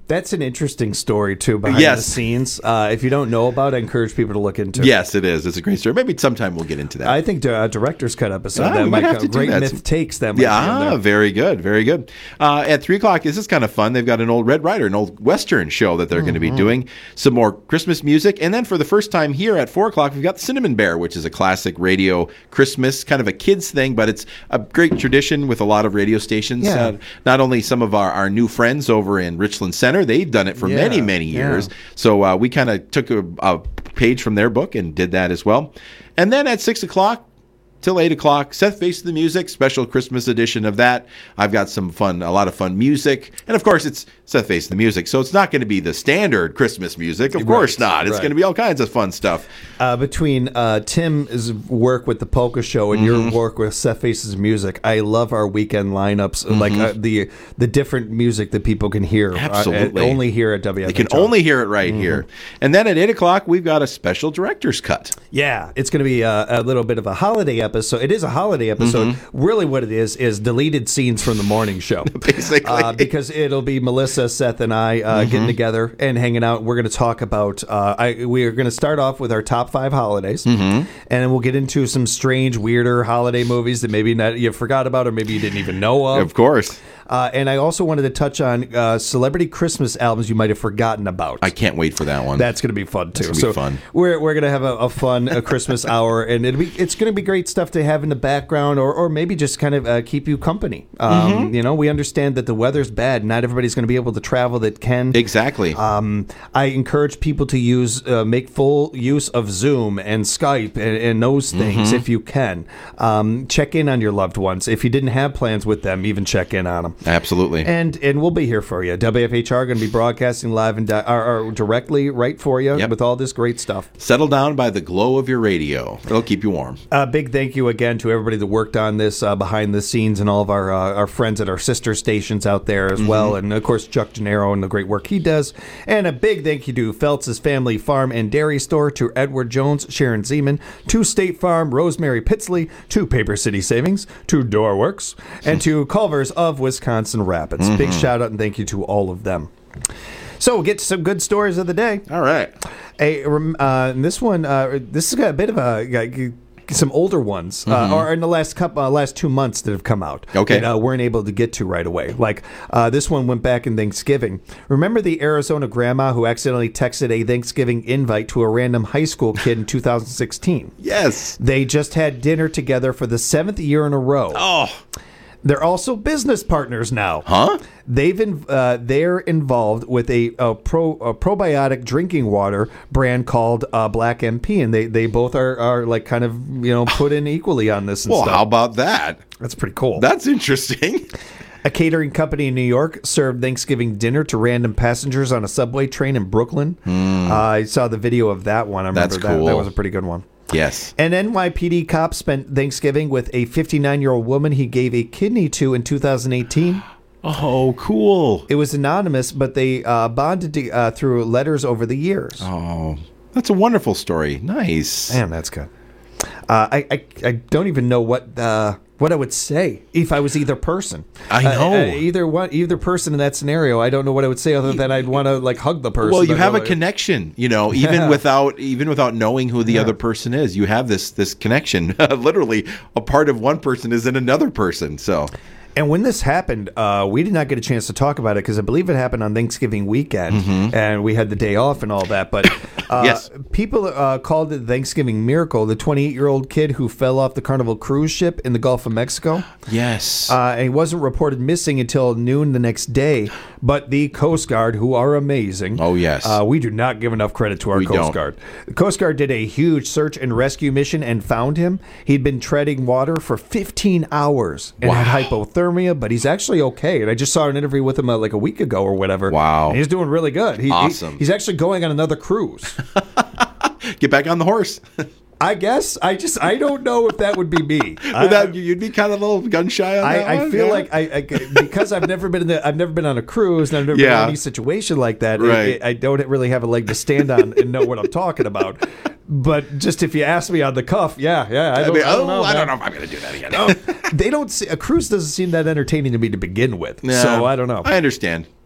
That's an interesting story, too, behind the scenes. If you don't know about it, I encourage people to look into it. Yes, it is. It's a great story. Maybe sometime we'll get into that. I think director's cut episode. That might have to great myth takes that. Might be in there. Very good. Very good. At 3 o'clock, this is kind of fun. They've got an old Red Rider, an old Western show that they're going to be doing. Some more Christmas music. And then for the first time here at 4 o'clock, we've got the Cinnamon Bear, which is a classic radio Christmas, kind of a kid's thing, but it's a great tradition with a lot of radio stations. Yeah. Not only some of our new friends over in Richland Center, they've done it for many years. Yeah. So we kind of took a page from their book and did that as well. And then at 6 o'clock till 8 o'clock, Seth Face the Music, special Christmas edition of that. I've got a lot of fun music. And of course, it's Seth Face the Music, so it's not going to be the standard Christmas music. Of course not. It's going to be all kinds of fun stuff. Between Tim's work with the Polka Show and your work with Seth Face's Music, I love our weekend lineups, like the different music that people can hear. Absolutely. Only here at WFHR. They can only hear it right here. And then at 8 o'clock, we've got a special director's cut. Yeah, it's going to be a little bit of a holiday episode. It is a holiday episode. Really what it is deleted scenes from the morning show. Basically. Because it'll be Melissa, Seth, and I getting together and hanging out. We're going to talk about, we are going to start off with our top 5 holidays. And then we'll get into some strange, weirder holiday movies that maybe you forgot about or maybe you didn't even know of. Of course. And I also wanted to touch on celebrity Christmas albums you might have forgotten about. I can't wait for that one. That's going to be fun, too. That's going to be fun. We're going to have a fun Christmas hour, and it's going to be great stuff to have in the background or maybe just kind of keep you company. You know, we understand that the weather's bad. Not everybody's going to be able to travel that can. Exactly. I encourage people to make full use of Zoom and Skype and those things if you can. Check in on your loved ones. If you didn't have plans with them, even check in on them. Absolutely. And we'll be here for you. WFHR going to be broadcasting live and directly right for you with all this great stuff. Settle down by the glow of your radio. It'll keep you warm. Big thank you again to everybody that worked on this behind the scenes and all of our friends at our sister stations out there as well. And, of course, Chuck Gennaro and the great work he does. And a big thank you to Feltz's Family Farm and Dairy Store, to Edward Jones, Sharon Zeman, to State Farm, Rosemary Pitsley, to Paper City Savings, to Doorworks, and to Culver's of Wisconsin Rapids. Big shout out and thank you to all of them. So we'll get to some good stories of the day. All right. This one, this has got a bit of some older ones, or in the last 2 months that have come out. Okay. That weren't able to get to right away. Like this one went back in Thanksgiving. Remember the Arizona grandma who accidentally texted a Thanksgiving invite to a random high school kid in 2016? Yes. They just had dinner together for the 7th year in a row. Oh. They're also business partners now. Huh? They're involved with a probiotic drinking water brand called Black MP, and they both are like kind of put in equally on this. And well, stuff. How about that? That's pretty cool. That's interesting. A catering company in New York served Thanksgiving dinner to random passengers on a subway train in Brooklyn. I saw the video of that one. I remember That's cool. That was a pretty good one. Yes. An NYPD cop spent Thanksgiving with a 59-year-old woman he gave a kidney to in 2018. Oh, cool. It was anonymous, but they bonded through letters over the years. Oh, that's a wonderful story. Nice. Man, that's good. I don't even know what I would say if I was either person. I know. Either person in that scenario. I don't know what I would say other than I'd want to hug the person. Well, you have a connection, even without knowing who the other person is. You have this connection. Literally, a part of one person is in another person. So. And when this happened, we did not get a chance to talk about it because I believe it happened on Thanksgiving weekend, and we had the day off and all that. But yes. People called it the Thanksgiving miracle. The 28-year-old kid who fell off the Carnival cruise ship in the Gulf of Mexico. Yes. And he wasn't reported missing until noon the next day. But the Coast Guard, who are amazing. Oh, yes. We do not give enough credit to our Coast Guard. The Coast Guard did a huge search and rescue mission and found him. He'd been treading water for 15 hours and had hypothermia, but he's actually okay. And I just saw an interview with him like a week ago or whatever. Wow. And he's doing really good. Awesome. He's actually going on another cruise. Get back on the horse. I guess. I don't know if that would be me. You'd be kind of a little gun shy on that one? I feel like because I've never been on a cruise and I've never been in any situation like that. Right. I don't really have a leg to stand on and know what I'm talking about. But just if you ask me on the cuff, I don't know. I don't know if I'm going to do that again. They don't. A cruise doesn't seem that entertaining to me to begin with. Yeah, so I don't know. I understand.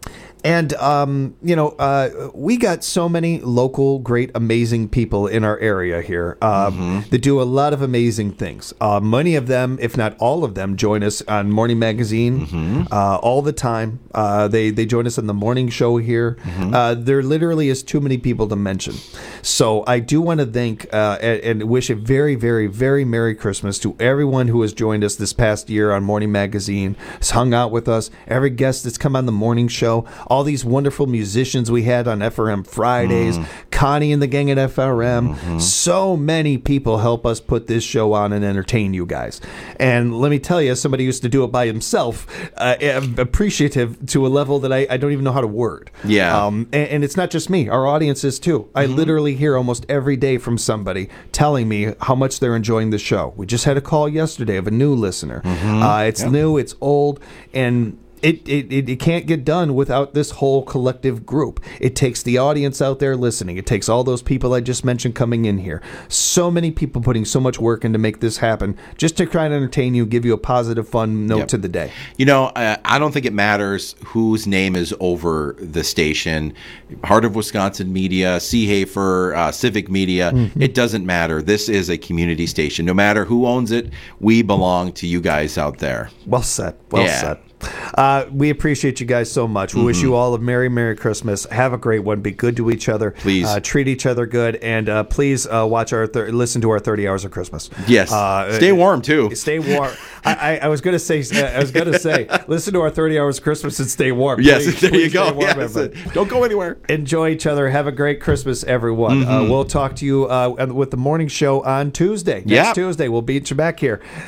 And, we got so many local, great, amazing people in our area here that do a lot of amazing things. Many of them, if not all of them, join us on Morning Magazine all the time. They join us on the morning show here. There literally is too many people to mention. So I do want to thank and wish a very, very, very Merry Christmas to everyone who has joined us this past year on Morning Magazine, has hung out with us, every guest that's come on the morning show, all these wonderful musicians we had on FRM Fridays, Connie and the gang at FRM. So many people help us put this show on and entertain you guys. And let me tell you, somebody used to do it by himself, appreciative to a level that I don't even know how to word. Yeah. And it's not just me. Our audience is too. I literally hear almost every day from somebody telling me how much they're enjoying the show. We just had a call yesterday of a new listener. It's new, it's old, and it can't get done without this whole collective group. It takes the audience out there listening. It takes all those people I just mentioned coming in here. So many people putting so much work in to make this happen, just to try and entertain you, give you a positive, fun note to the day. I don't think it matters whose name is over the station. Heart of Wisconsin Media, Seehafer, Civic Media. It doesn't matter. This is a community station. No matter who owns it, we belong to you guys out there. Well said. Well said. We appreciate you guys so much. We wish you all a Merry Christmas. Have a great one. Be good to each other. Please. Treat each other good. And please watch listen to our 30 Hours of Christmas. Yes. Stay warm, too. Stay warm. I was going to say, listen to our 30 Hours of Christmas and stay warm. Yes, please, there you go. Warm, yes. Don't go anywhere. Enjoy each other. Have a great Christmas, everyone. We'll talk to you with the morning show on Tuesday. Next Tuesday. We'll be back here.